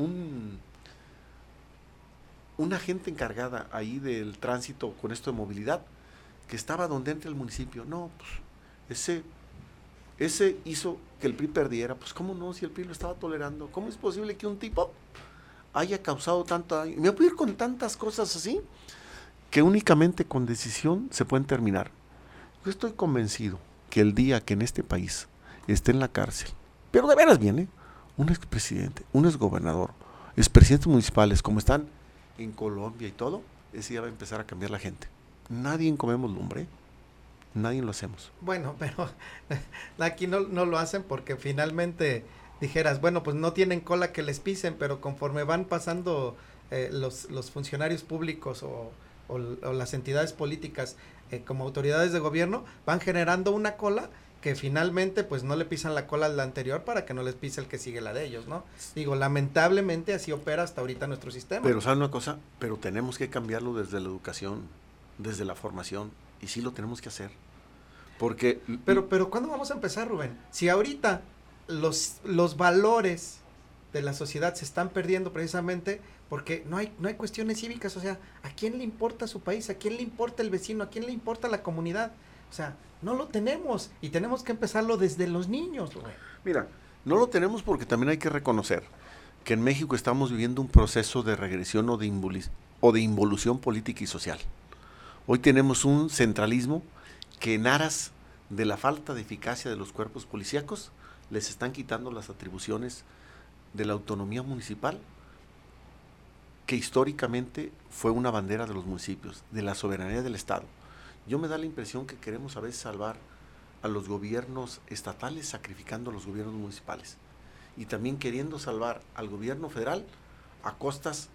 Speaker 3: una gente encargada ahí del tránsito con esto de movilidad, que estaba donde entra el municipio. No, pues, ese hizo que el PRI perdiera. Pues, ¿cómo no? Si el PRI lo estaba tolerando. ¿Cómo es posible que un tipo haya causado tanto daño? Me voy a ir con tantas cosas así, que únicamente con decisión se pueden terminar. Yo estoy convencido que el día que en este país esté en la cárcel, pero de veras viene, un expresidente, un exgobernador, expresidentes municipales, como están en Colombia y todo, ese día va a empezar a cambiar la gente. Nadie comemos lumbre, nadie lo hacemos.
Speaker 1: Bueno, pero aquí no lo hacen porque finalmente dijeras, bueno, pues no tienen cola que les pisen, pero conforme van pasando los funcionarios públicos o las entidades políticas como autoridades de gobierno, van generando una cola que finalmente pues no le pisan la cola al de anterior para que no les pise el que sigue la de ellos, ¿no? Digo, lamentablemente así opera hasta ahorita nuestro sistema.
Speaker 3: Pero ¿saben una cosa? Pero tenemos que cambiarlo desde la educación, desde la formación, y sí lo tenemos que hacer. Porque...
Speaker 1: Pero ¿cuándo vamos a empezar, Rubén? Si ahorita los valores de la sociedad se están perdiendo precisamente porque no hay cuestiones cívicas, o sea, ¿a quién le importa su país? ¿A quién le importa el vecino? ¿A quién le importa la comunidad? O sea, no lo tenemos y tenemos que empezarlo desde los niños, Rubén.
Speaker 3: Mira, no lo tenemos porque también hay que reconocer que en México estamos viviendo un proceso de regresión o de o de involución política y social. Hoy tenemos un centralismo que en aras de la falta de eficacia de los cuerpos policíacos les están quitando las atribuciones de la autonomía municipal, que históricamente fue una bandera de los municipios, de la soberanía del Estado. Yo me da la impresión que queremos a veces salvar a los gobiernos estatales sacrificando a los gobiernos municipales, y también queriendo salvar al gobierno federal a costas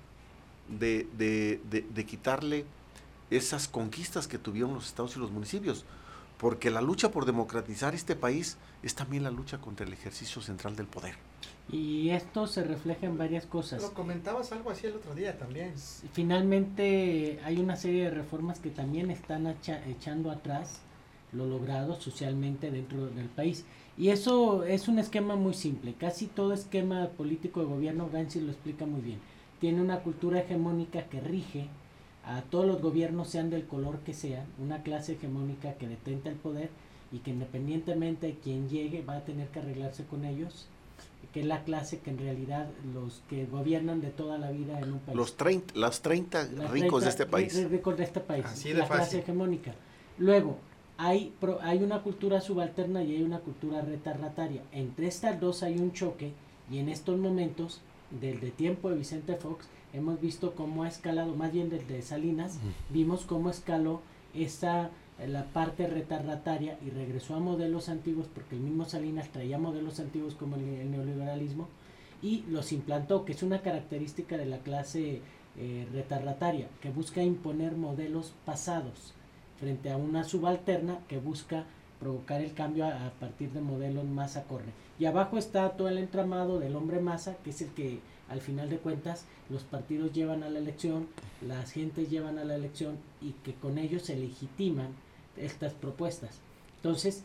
Speaker 3: de quitarle esas conquistas que tuvieron los estados y los municipios, porque la lucha por democratizar este país es también la lucha contra el ejercicio central del poder.
Speaker 2: Y esto se refleja en varias cosas.
Speaker 1: Lo comentabas algo así el otro día también.
Speaker 2: Finalmente hay una serie de reformas que también están echando atrás lo logrado socialmente dentro del país. Y eso es un esquema muy simple. Casi todo esquema político de gobierno, Gramsci lo explica muy bien. Tiene una cultura hegemónica que rige a todos los gobiernos, sean del color que sean, una clase hegemónica que detenta el poder y que independientemente de quien llegue va a tener que arreglarse con ellos, que es la clase que en realidad los que gobiernan de toda la vida en un país.
Speaker 3: Los 30 ricos de este país.
Speaker 2: Ricos de este país,
Speaker 1: así de
Speaker 2: la
Speaker 1: fácil.
Speaker 2: clase hegemónica. Luego, hay una cultura subalterna y hay una cultura retarrataria. Entre estas dos hay un choque, y en estos momentos, desde tiempo de Vicente Fox, hemos visto cómo ha escalado, más bien desde Salinas, vimos cómo escaló la parte retarrataria y regresó a modelos antiguos, porque el mismo Salinas traía modelos antiguos como el neoliberalismo y los implantó, que es una característica de la clase retarrataria, que busca imponer modelos pasados frente a una subalterna que busca provocar el cambio a partir de modelos más acorde. Y abajo está todo el entramado del hombre masa, que es el que al final de cuentas los partidos llevan a la elección, las gentes llevan a la elección, y que con ellos se legitiman estas propuestas. Entonces,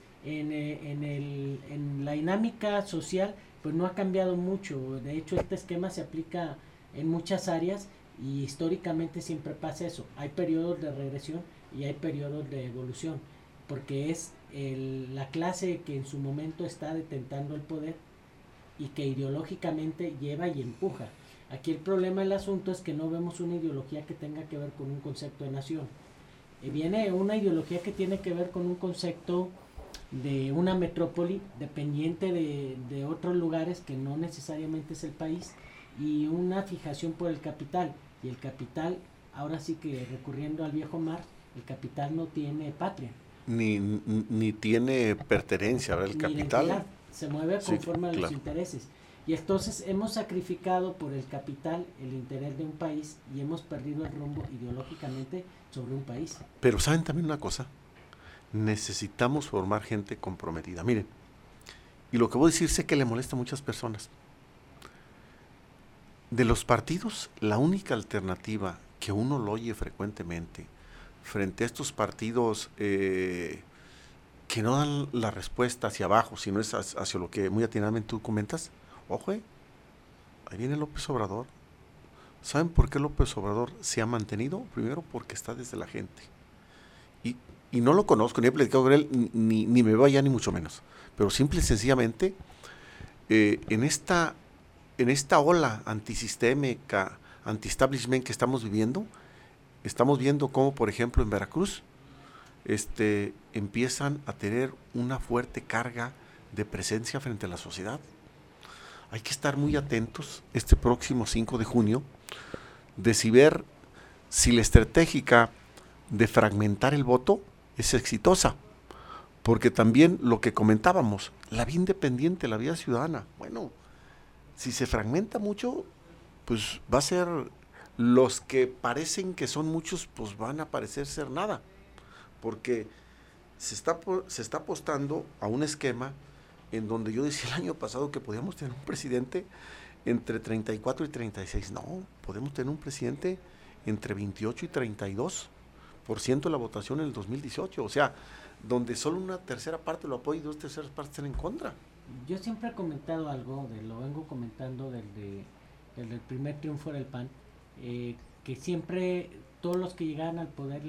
Speaker 2: en la dinámica social, pues no ha cambiado mucho. De hecho, este esquema se aplica en muchas áreas y históricamente siempre pasa eso. Hay periodos de regresión y hay periodos de evolución, porque es la clase que en su momento está detentando el poder y que ideológicamente lleva y empuja. Aquí el problema del asunto es que no vemos una ideología que tenga que ver con un concepto de nación. Viene una ideología que tiene que ver con un concepto de una metrópoli dependiente de otros lugares que no necesariamente es el país, y una fijación por el capital. Y el capital, ahora sí que recurriendo al viejo mar, el capital no tiene patria.
Speaker 3: Ni tiene pertenencia, ¿verdad? El capital
Speaker 2: identidad. Se mueve conforme a los intereses. Y entonces hemos sacrificado por el capital el interés de un país y hemos perdido el rumbo ideológicamente sobre un país.
Speaker 3: Pero ¿saben también una cosa? Necesitamos formar gente comprometida. Miren, y lo que voy a decir sé que le molesta a muchas personas. De los partidos, la única alternativa que uno lo oye frecuentemente frente a estos partidos que no dan la respuesta hacia abajo, sino es hacia lo que muy atinadamente tú comentas. Ojo, ahí viene López Obrador. ¿Saben por qué López Obrador se ha mantenido? Primero, porque está desde la gente. Y no lo conozco, ni he platicado con él, ni me veo allá, ni mucho menos. Pero simple y sencillamente, en esta ola antisistémica, anti-establishment que estamos viviendo, estamos viendo cómo, por ejemplo, en Veracruz, empiezan a tener una fuerte carga de presencia frente a la sociedad. Hay que estar muy atentos este próximo 5 de junio de ver si la estratégica de fragmentar el voto es exitosa, porque también lo que comentábamos, la vía independiente, la vía ciudadana, bueno, si se fragmenta mucho, pues va a ser los que parecen que son muchos, pues van a parecer ser nada, porque se está apostando a un esquema en donde yo decía el año pasado que podíamos tener un presidente entre 34 y 36, no, podemos tener un presidente entre 28 y 32% de la votación en el 2018, o sea, donde solo una tercera parte lo apoya y 2/3 partes están en contra.
Speaker 2: Yo siempre he comentado algo, lo vengo comentando desde el primer triunfo del PAN, que siempre todos los que llegaban al poder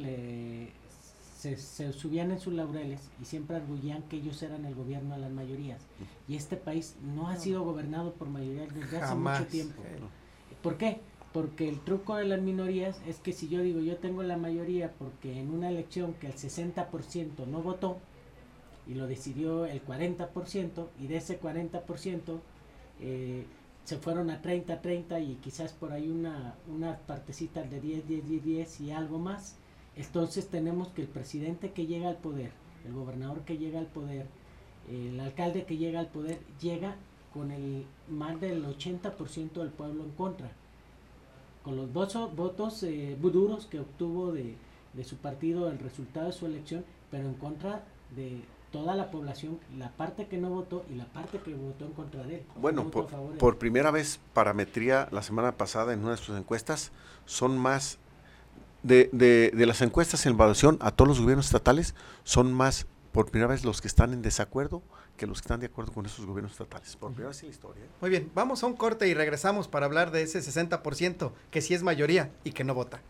Speaker 2: se subían en sus laureles y siempre arguían que ellos eran el gobierno de las mayorías. Y este país no ha sido gobernado por mayorías desde hace mucho tiempo. ¿Por qué? porque el truco de las minorías es que si yo digo yo tengo la mayoría porque en una elección que el 60% no votó y lo decidió el 40%, y de ese 40% se fueron a 30 y quizás por ahí una partecita de 10 y algo más. Entonces tenemos que el presidente que llega al poder, el gobernador que llega al poder, el alcalde que llega al poder, llega con el más del 80% del pueblo en contra, con los votos duros que obtuvo de su partido, el resultado de su elección, pero en contra de toda la población, la parte que no votó y la parte que votó en contra de él.
Speaker 3: Bueno, por primera vez Parametría la semana pasada en una de sus encuestas son más de las encuestas en evaluación a todos los gobiernos estatales, son más por primera vez los que están en desacuerdo que los que están de acuerdo con esos gobiernos estatales. Por primera vez en la historia.
Speaker 1: Muy bien, vamos a un corte y regresamos para hablar de ese 60% que sí es mayoría y que no vota.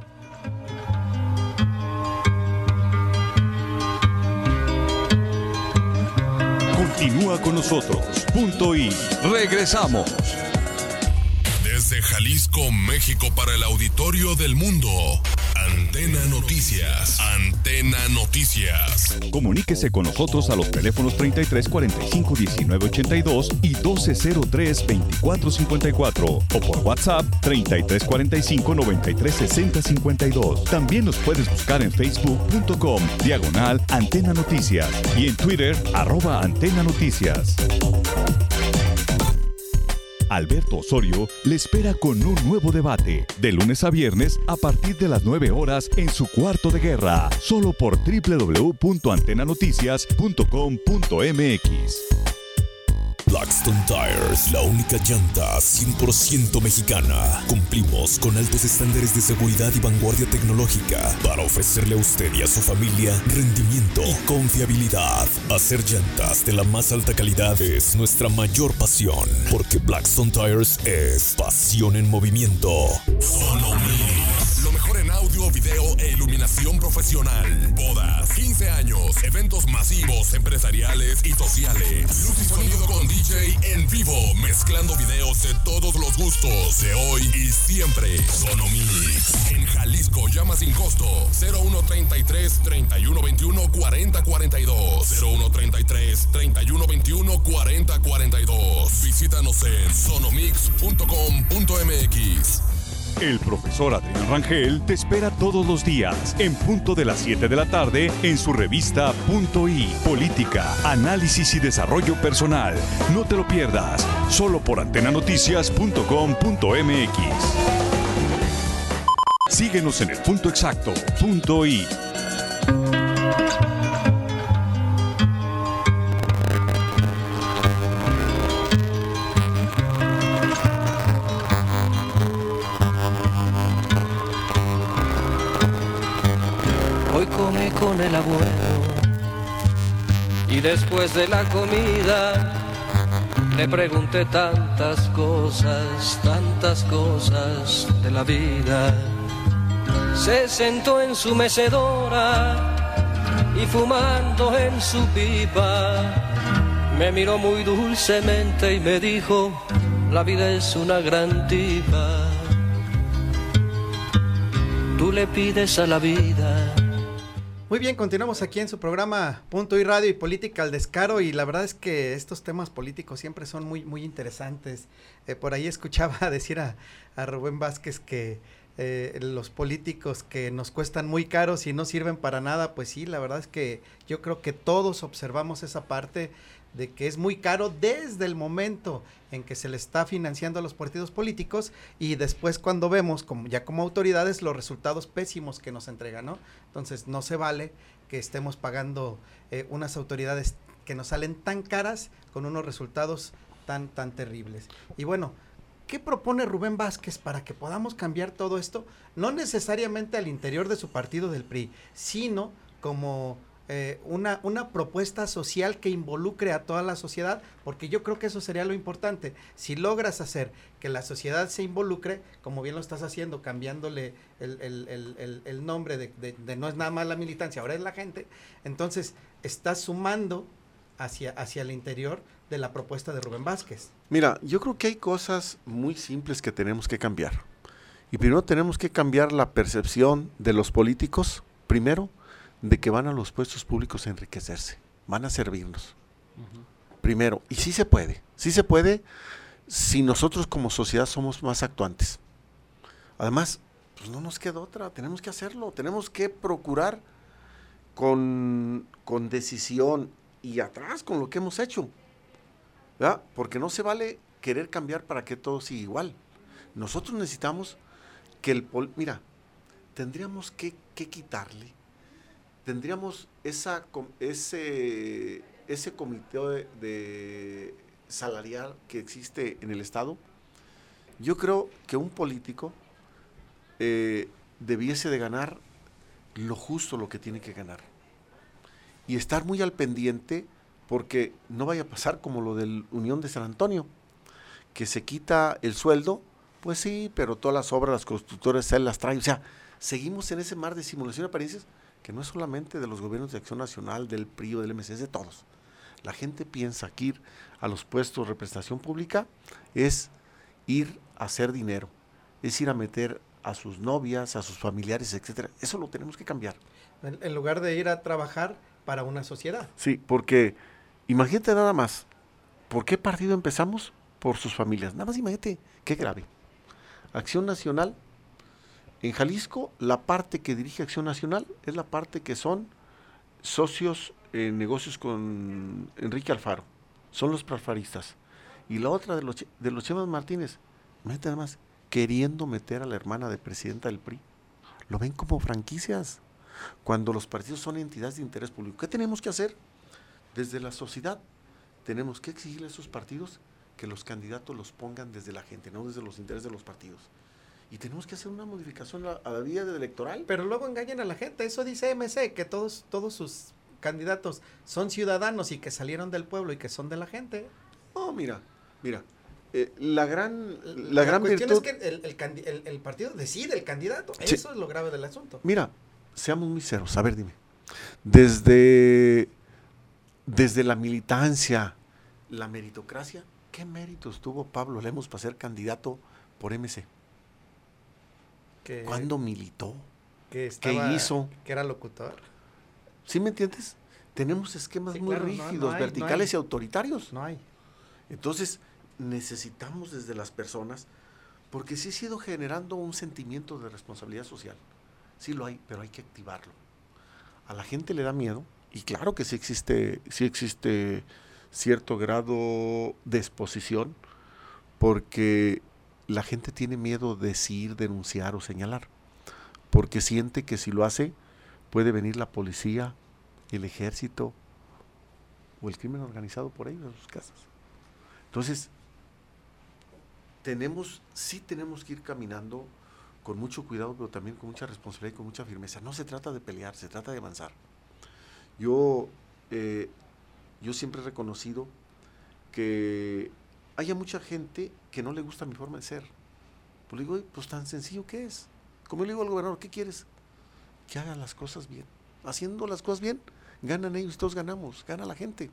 Speaker 4: Continúa con nosotros. Punto y regresamos.
Speaker 5: Desde Jalisco, México, para el auditorio del mundo. Antena Noticias. Antena Noticias.
Speaker 4: Comuníquese con nosotros a los teléfonos 33 45 19 82 y 1203 24 54 o por WhatsApp 33 45 93 60 52. También nos puedes buscar en facebook.com/Antena Noticias y en Twitter @Antena Noticias. Alberto Osorio le espera con un nuevo debate, de lunes a viernes a partir de las 9 horas en su cuarto de guerra, solo por www.antenanoticias.com.mx.
Speaker 5: Blackstone Tires, la única llanta 100% mexicana. Cumplimos con altos estándares de seguridad y vanguardia tecnológica para ofrecerle a usted y a su familia rendimiento y confiabilidad. Hacer llantas de la más alta calidad es nuestra mayor pasión, porque Blackstone Tires es pasión en movimiento. Sonomix, lo mejor en audio, video e iluminación profesional. Bodas, 15 años, eventos masivos, empresariales y sociales. Luz y sonido con DJ en vivo, mezclando videos de todos los gustos, de hoy y siempre. Sonomix, en Jalisco, llama sin costo. 0133 3121 4042. 0133 3121 4042. Visítanos en sonomix.com.mx.
Speaker 4: El profesor Adrián Rangel te espera todos los días, en punto de las 7 de la tarde, en su revista Punto I, Política, Análisis y Desarrollo Personal. No te lo pierdas, solo por antenanoticias.com.mx. Síguenos en el punto exacto, Punto I.
Speaker 6: Con el abuelo y después de la comida le pregunté tantas cosas de la vida. Se sentó en su mecedora y fumando en su pipa me miró muy dulcemente y me dijo: la vida es una gran tipa. Tú le pides a la vida.
Speaker 1: Muy bien, continuamos aquí en su programa Punto y Radio y Política al Descaro, y la verdad es que estos temas políticos siempre son muy, muy interesantes. Por ahí escuchaba decir a Rubén Vázquez que los políticos que nos cuestan muy caros y no sirven para nada. Pues sí, la verdad es que yo creo que todos observamos esa parte de que es muy caro desde el momento en que se le está financiando a los partidos políticos, y después cuando vemos como autoridades los resultados pésimos que nos entregan, ¿no? Entonces no se vale que estemos pagando unas autoridades que nos salen tan caras con unos resultados tan terribles. Y bueno, ¿qué propone Rubén Vázquez para que podamos cambiar todo esto? No necesariamente al interior de su partido del PRI, sino como una propuesta social que involucre a toda la sociedad, porque yo creo que eso sería lo importante. Si logras hacer que la sociedad se involucre, como bien lo estás haciendo, cambiándole el nombre de no es nada más la militancia, ahora es la gente, entonces estás sumando hacia el interior de la propuesta de Rubén Vázquez.
Speaker 3: Mira, yo creo que hay cosas muy simples que tenemos que cambiar. Y primero tenemos que cambiar la percepción de los políticos, primero, de que van a los puestos públicos a enriquecerse, van a servirnos. Primero, y sí se puede si nosotros como sociedad somos más actuantes. Además, pues no nos queda otra, tenemos que hacerlo, tenemos que procurar con decisión y atrás con lo que hemos hecho, ¿verdad? Porque no se vale querer cambiar para que todo siga igual. Nosotros necesitamos que tendríamos que quitarle, tendríamos ese comité de salarial que existe en el Estado. Yo creo que un político debiese de ganar lo justo, lo que tiene que ganar, y estar muy al pendiente, porque no vaya a pasar como lo del Unión de San Antonio, que se quita el sueldo. Pues sí, pero todas las obras, las constructoras, él las trae. O sea, seguimos en ese mar de simulación de apariencias, que no es solamente de los gobiernos de Acción Nacional, del PRI o del MC, es de todos. La gente piensa que ir a los puestos de representación pública es ir a hacer dinero, es ir a meter a sus novias, a sus familiares, etcétera. Eso lo tenemos que cambiar.
Speaker 1: En lugar de ir a trabajar para una sociedad.
Speaker 3: Sí, porque imagínate nada más, ¿por qué partido empezamos? Por sus familias. Nada más imagínate, qué grave. Acción Nacional, en Jalisco, la parte que dirige Acción Nacional es la parte que son socios en negocios con Enrique Alfaro, son los alfaristas. Y la otra de los Chemas Martínez, imagínate nada más, queriendo meter a la hermana de presidenta del PRI. Lo ven como franquicias, cuando los partidos son entidades de interés público. ¿Qué tenemos que hacer? Desde la sociedad tenemos que exigirle a esos partidos que los candidatos los pongan desde la gente, no desde los intereses de los partidos. Y tenemos que hacer una modificación a la vía electoral.
Speaker 1: Pero luego engañan a la gente. Eso dice MC, que todos sus candidatos son ciudadanos y que salieron del pueblo y que son de la gente.
Speaker 3: No, mira, la gran
Speaker 1: cuestión
Speaker 3: virtud
Speaker 1: es que el partido decide el candidato.
Speaker 3: Sí.
Speaker 1: Eso es lo grave del asunto.
Speaker 3: Mira, seamos muy sinceros. A ver, dime. Desde la militancia, la meritocracia, ¿qué méritos tuvo Pablo Lemos para ser candidato por MC? ¿Cuándo militó? ¿Qué hizo?
Speaker 1: Que era locutor.
Speaker 3: ¿Sí me entiendes? Tenemos esquemas muy rígidos, verticales y autoritarios.
Speaker 1: No hay.
Speaker 3: Entonces, necesitamos desde las personas, porque sí se ha ido generando un sentimiento de responsabilidad social. Sí lo hay, pero hay que activarlo. A la gente le da miedo, y claro que sí existe cierto grado de exposición, porque la gente tiene miedo de decir, denunciar o señalar, porque siente que si lo hace, puede venir la policía, el ejército o el crimen organizado por ellos a sus casas. Entonces, tenemos que ir caminando con mucho cuidado, pero también con mucha responsabilidad y con mucha firmeza. No se trata de pelear, se trata de avanzar. Yo siempre he reconocido que haya mucha gente que no le gusta mi forma de ser. Pues le digo, pues tan sencillo que es. Como yo le digo al gobernador, ¿qué quieres? Que hagan las cosas bien. Haciendo las cosas bien, ganan ellos y todos ganamos, gana la gente.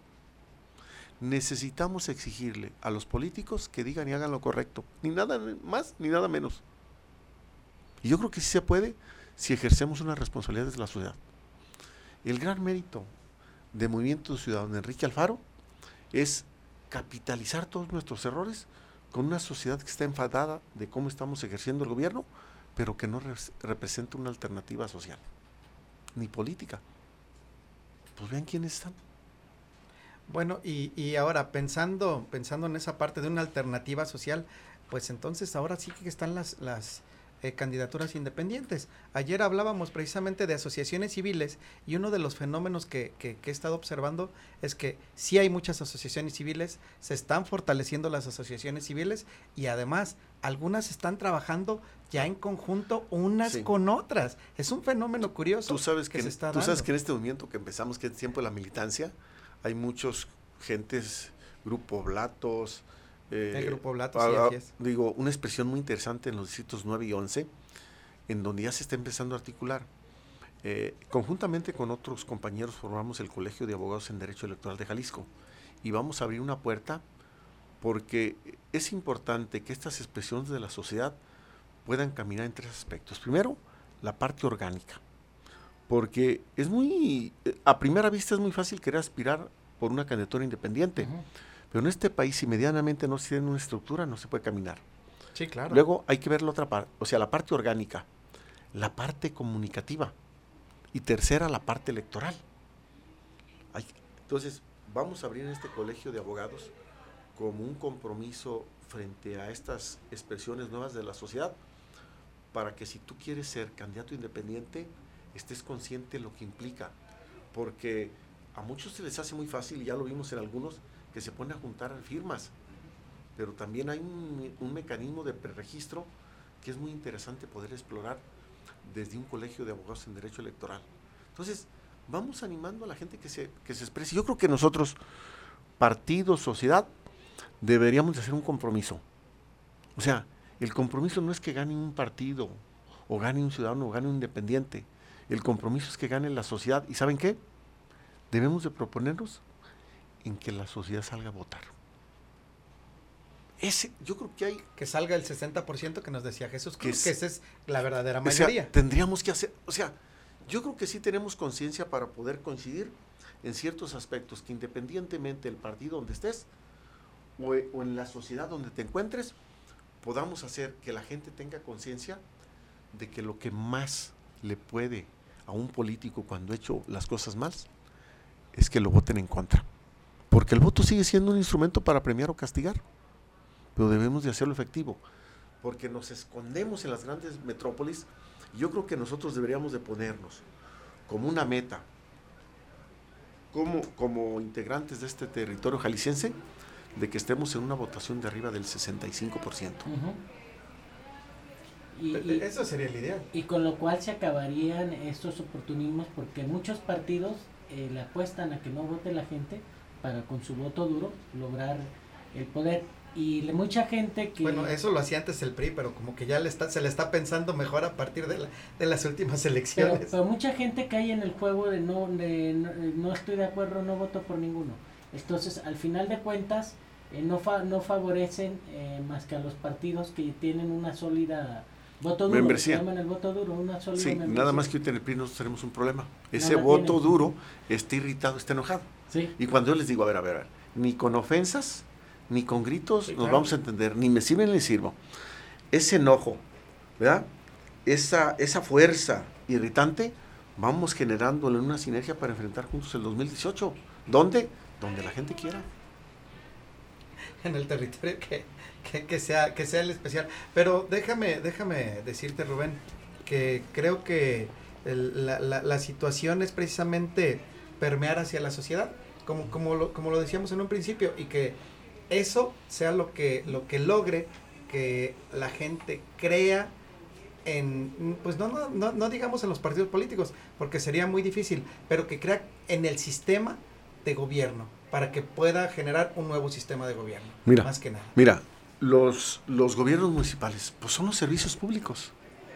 Speaker 3: Necesitamos exigirle a los políticos que digan y hagan lo correcto, ni nada más ni nada menos. Y yo creo que sí se puede si ejercemos una responsabilidad desde la sociedad. El gran mérito de Movimiento Ciudadano de Enrique Alfaro es capitalizar todos nuestros errores con una sociedad que está enfadada de cómo estamos ejerciendo el gobierno, pero que no representa una alternativa social ni política. Pues vean quiénes están.
Speaker 1: Bueno, y ahora pensando en esa parte de una alternativa social, pues entonces ahora sí que están las candidaturas independientes. Ayer hablábamos precisamente de asociaciones civiles, y uno de los fenómenos que he estado observando es que sí hay muchas asociaciones civiles, se están fortaleciendo las asociaciones civiles, y además algunas están trabajando ya en conjunto unas con otras. Es un fenómeno curioso.
Speaker 3: Tú sabes que
Speaker 1: se está
Speaker 3: tú
Speaker 1: dando.
Speaker 3: sabes que en este movimiento que empezamos, que es el tiempo de la militancia, hay muchos gentes, Grupo Blatos,
Speaker 1: el Grupo Blatos, sí, así es.
Speaker 3: Digo, una expresión muy interesante en los distritos 9 y 11, en donde ya se está empezando a articular. Conjuntamente con otros compañeros formamos el Colegio de Abogados en Derecho Electoral de Jalisco, y vamos a abrir una puerta, porque es importante que estas expresiones de la sociedad puedan caminar en 3 aspectos. Primero, la parte orgánica, porque a primera vista es muy fácil querer aspirar por una candidatura independiente, pero en este país, si medianamente no se tiene una estructura, no se puede caminar.
Speaker 1: Sí, claro.
Speaker 3: Luego hay que ver la otra parte, o sea, la parte orgánica, la parte comunicativa, y tercera, la parte electoral. Entonces, vamos a abrir en este colegio de abogados como un compromiso frente a estas expresiones nuevas de la sociedad, para que si tú quieres ser candidato independiente, estés consciente de lo que implica, porque a muchos se les hace muy fácil, y ya lo vimos en algunos, que se ponen a juntar firmas, pero también hay un mecanismo de preregistro que es muy interesante poder explorar desde un colegio de abogados en derecho electoral. Entonces, vamos animando a la gente que se exprese. Yo creo que nosotros, partido, sociedad, deberíamos de hacer un compromiso. O sea, el compromiso no es que gane un partido, o gane un ciudadano, o gane un independiente. El compromiso es que gane la sociedad. ¿Y saben qué? Debemos de proponernos en que la sociedad salga a votar. Yo creo que hay...
Speaker 1: Que salga el 60% que nos decía Jesús Cruz, que esa es la verdadera
Speaker 3: mayoría.
Speaker 1: mayoría.
Speaker 3: Tendríamos que hacer... O sea, yo creo que sí tenemos conciencia para poder coincidir en ciertos aspectos, que independientemente del partido donde estés, o en la sociedad donde te encuentres, podamos hacer que la gente tenga conciencia de que lo que más le puede a un político cuando ha hecho las cosas mal es que lo voten en contra. Porque el voto sigue siendo un instrumento para premiar o castigar, pero debemos de hacerlo efectivo, porque nos escondemos en las grandes metrópolis. Y yo creo que nosotros deberíamos de ponernos como una meta, como integrantes de este territorio jalisciense, de que estemos en una votación de arriba del 65%.
Speaker 1: Eso sería el ideal.
Speaker 2: Y con lo cual se acabarían estos oportunismos, porque muchos partidos le apuestan a que no vote la gente para con su voto duro lograr el poder. Y mucha gente que...
Speaker 1: Bueno, eso lo hacía antes el PRI, pero como que ya se le está pensando mejor a partir de las últimas elecciones.
Speaker 2: Pero mucha gente cae en el juego de no estoy de acuerdo, no voto por ninguno. Entonces, al final de cuentas, no favorecen más que a los partidos que tienen una sólida voto duro.
Speaker 3: Membresía.
Speaker 2: Llaman el voto duro, una sólida membresía.
Speaker 3: Nada más que hoy en el PRI nosotros tenemos un problema. Ese voto duro está irritado, está enojado.
Speaker 2: Sí.
Speaker 3: Y cuando yo les digo, a ver, ni con ofensas, ni con gritos nos vamos a entender, ni me sirven ni les sirvo. Ese enojo, ¿verdad? Esa fuerza irritante, vamos generándole una sinergia para enfrentar juntos el 2018. ¿Dónde? Donde la gente quiera.
Speaker 1: En el territorio que sea el especial. Pero déjame decirte, Rubén, que creo que la situación es precisamente permear hacia la sociedad, como lo decíamos en un principio, y que eso sea lo que logre que la gente crea en, pues no digamos en los partidos políticos, porque sería muy difícil, pero que crea en el sistema de gobierno, para que pueda generar un nuevo sistema de gobierno, más que nada.
Speaker 3: Mira, los gobiernos municipales, pues son los servicios públicos.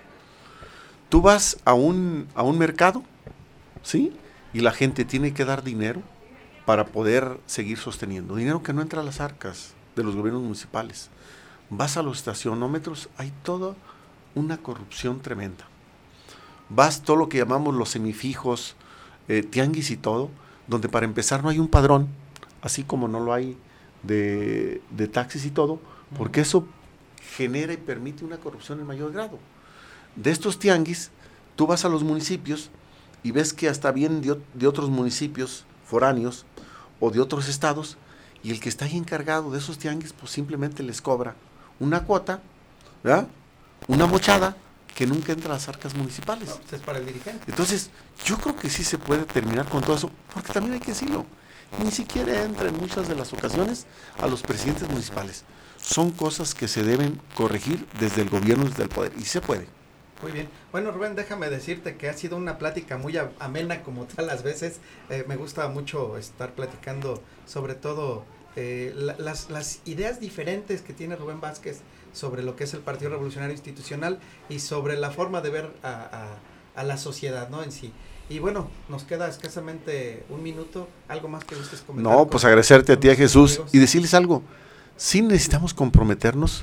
Speaker 3: Tú vas a un mercado, ¿sí? Y la gente tiene que dar dinero para poder seguir sosteniendo. Dinero que no entra a las arcas de los gobiernos municipales. Vas a los estacionómetros, hay toda una corrupción tremenda. Vas todo lo que llamamos los semifijos, tianguis y todo, donde para empezar no hay un padrón, así como no lo hay de taxis y todo, porque eso genera y permite una corrupción en mayor grado. De estos tianguis, tú vas a los municipios y ves que hasta vienen de otros municipios foráneos o de otros estados, y el que está ahí encargado de esos tianguis, pues simplemente les cobra una cuota, ¿verdad? Una mochada que nunca entra a las arcas municipales.
Speaker 1: No, pues es para el dirigente.
Speaker 3: Entonces, yo creo que sí se puede terminar con todo eso, porque también hay que decirlo, ni siquiera entra en muchas de las ocasiones a los presidentes municipales. Son cosas que se deben corregir desde el gobierno, desde el poder, y se puede.
Speaker 1: Muy bien. Bueno, Rubén, déjame decirte que ha sido una plática muy amena como tal las veces. Me gusta mucho estar platicando sobre todo las ideas diferentes que tiene Rubén Vázquez sobre lo que es el Partido Revolucionario Institucional y sobre la forma de ver a la sociedad, ¿no? En sí. Y bueno, nos queda escasamente un minuto. ¿Algo más que gustes comentar?
Speaker 3: No, pues agradecerte a ti, a Jesús, amigos, y decirles algo. Sí necesitamos comprometernos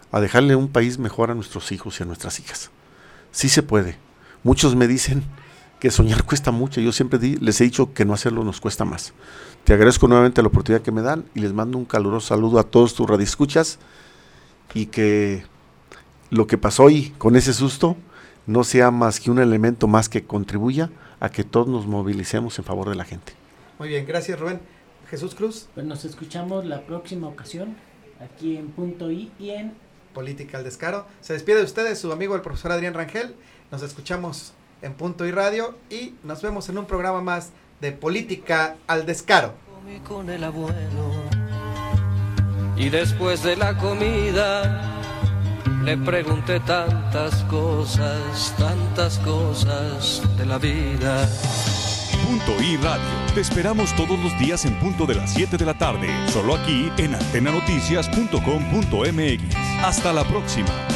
Speaker 3: a dejarle un país mejor a nuestros hijos y a nuestras hijas. Sí se puede. Muchos me dicen que soñar cuesta mucho. Yo siempre les he dicho que no hacerlo nos cuesta más. Te agradezco nuevamente la oportunidad que me dan y les mando un caluroso saludo a todos tus radioescuchas, y que lo que pasó hoy con ese susto no sea más que un elemento más que contribuya a que todos nos movilicemos en favor de la gente.
Speaker 1: Muy bien, gracias Rubén. Jesús Cruz.
Speaker 2: Pues nos escuchamos la próxima ocasión aquí en Punto I y en
Speaker 1: Política al Descaro. Se despide de ustedes su amigo el profesor Adrián Rangel. Nos escuchamos en Punto I Radio y nos vemos en un programa más de Política al Descaro.
Speaker 6: Comí con el abuelo y después de la comida le pregunté tantas cosas de la vida.
Speaker 4: Punto I Radio. Te esperamos todos los días en punto de las 7 de la tarde, solo aquí en antenanoticias.com.mx. Hasta la próxima.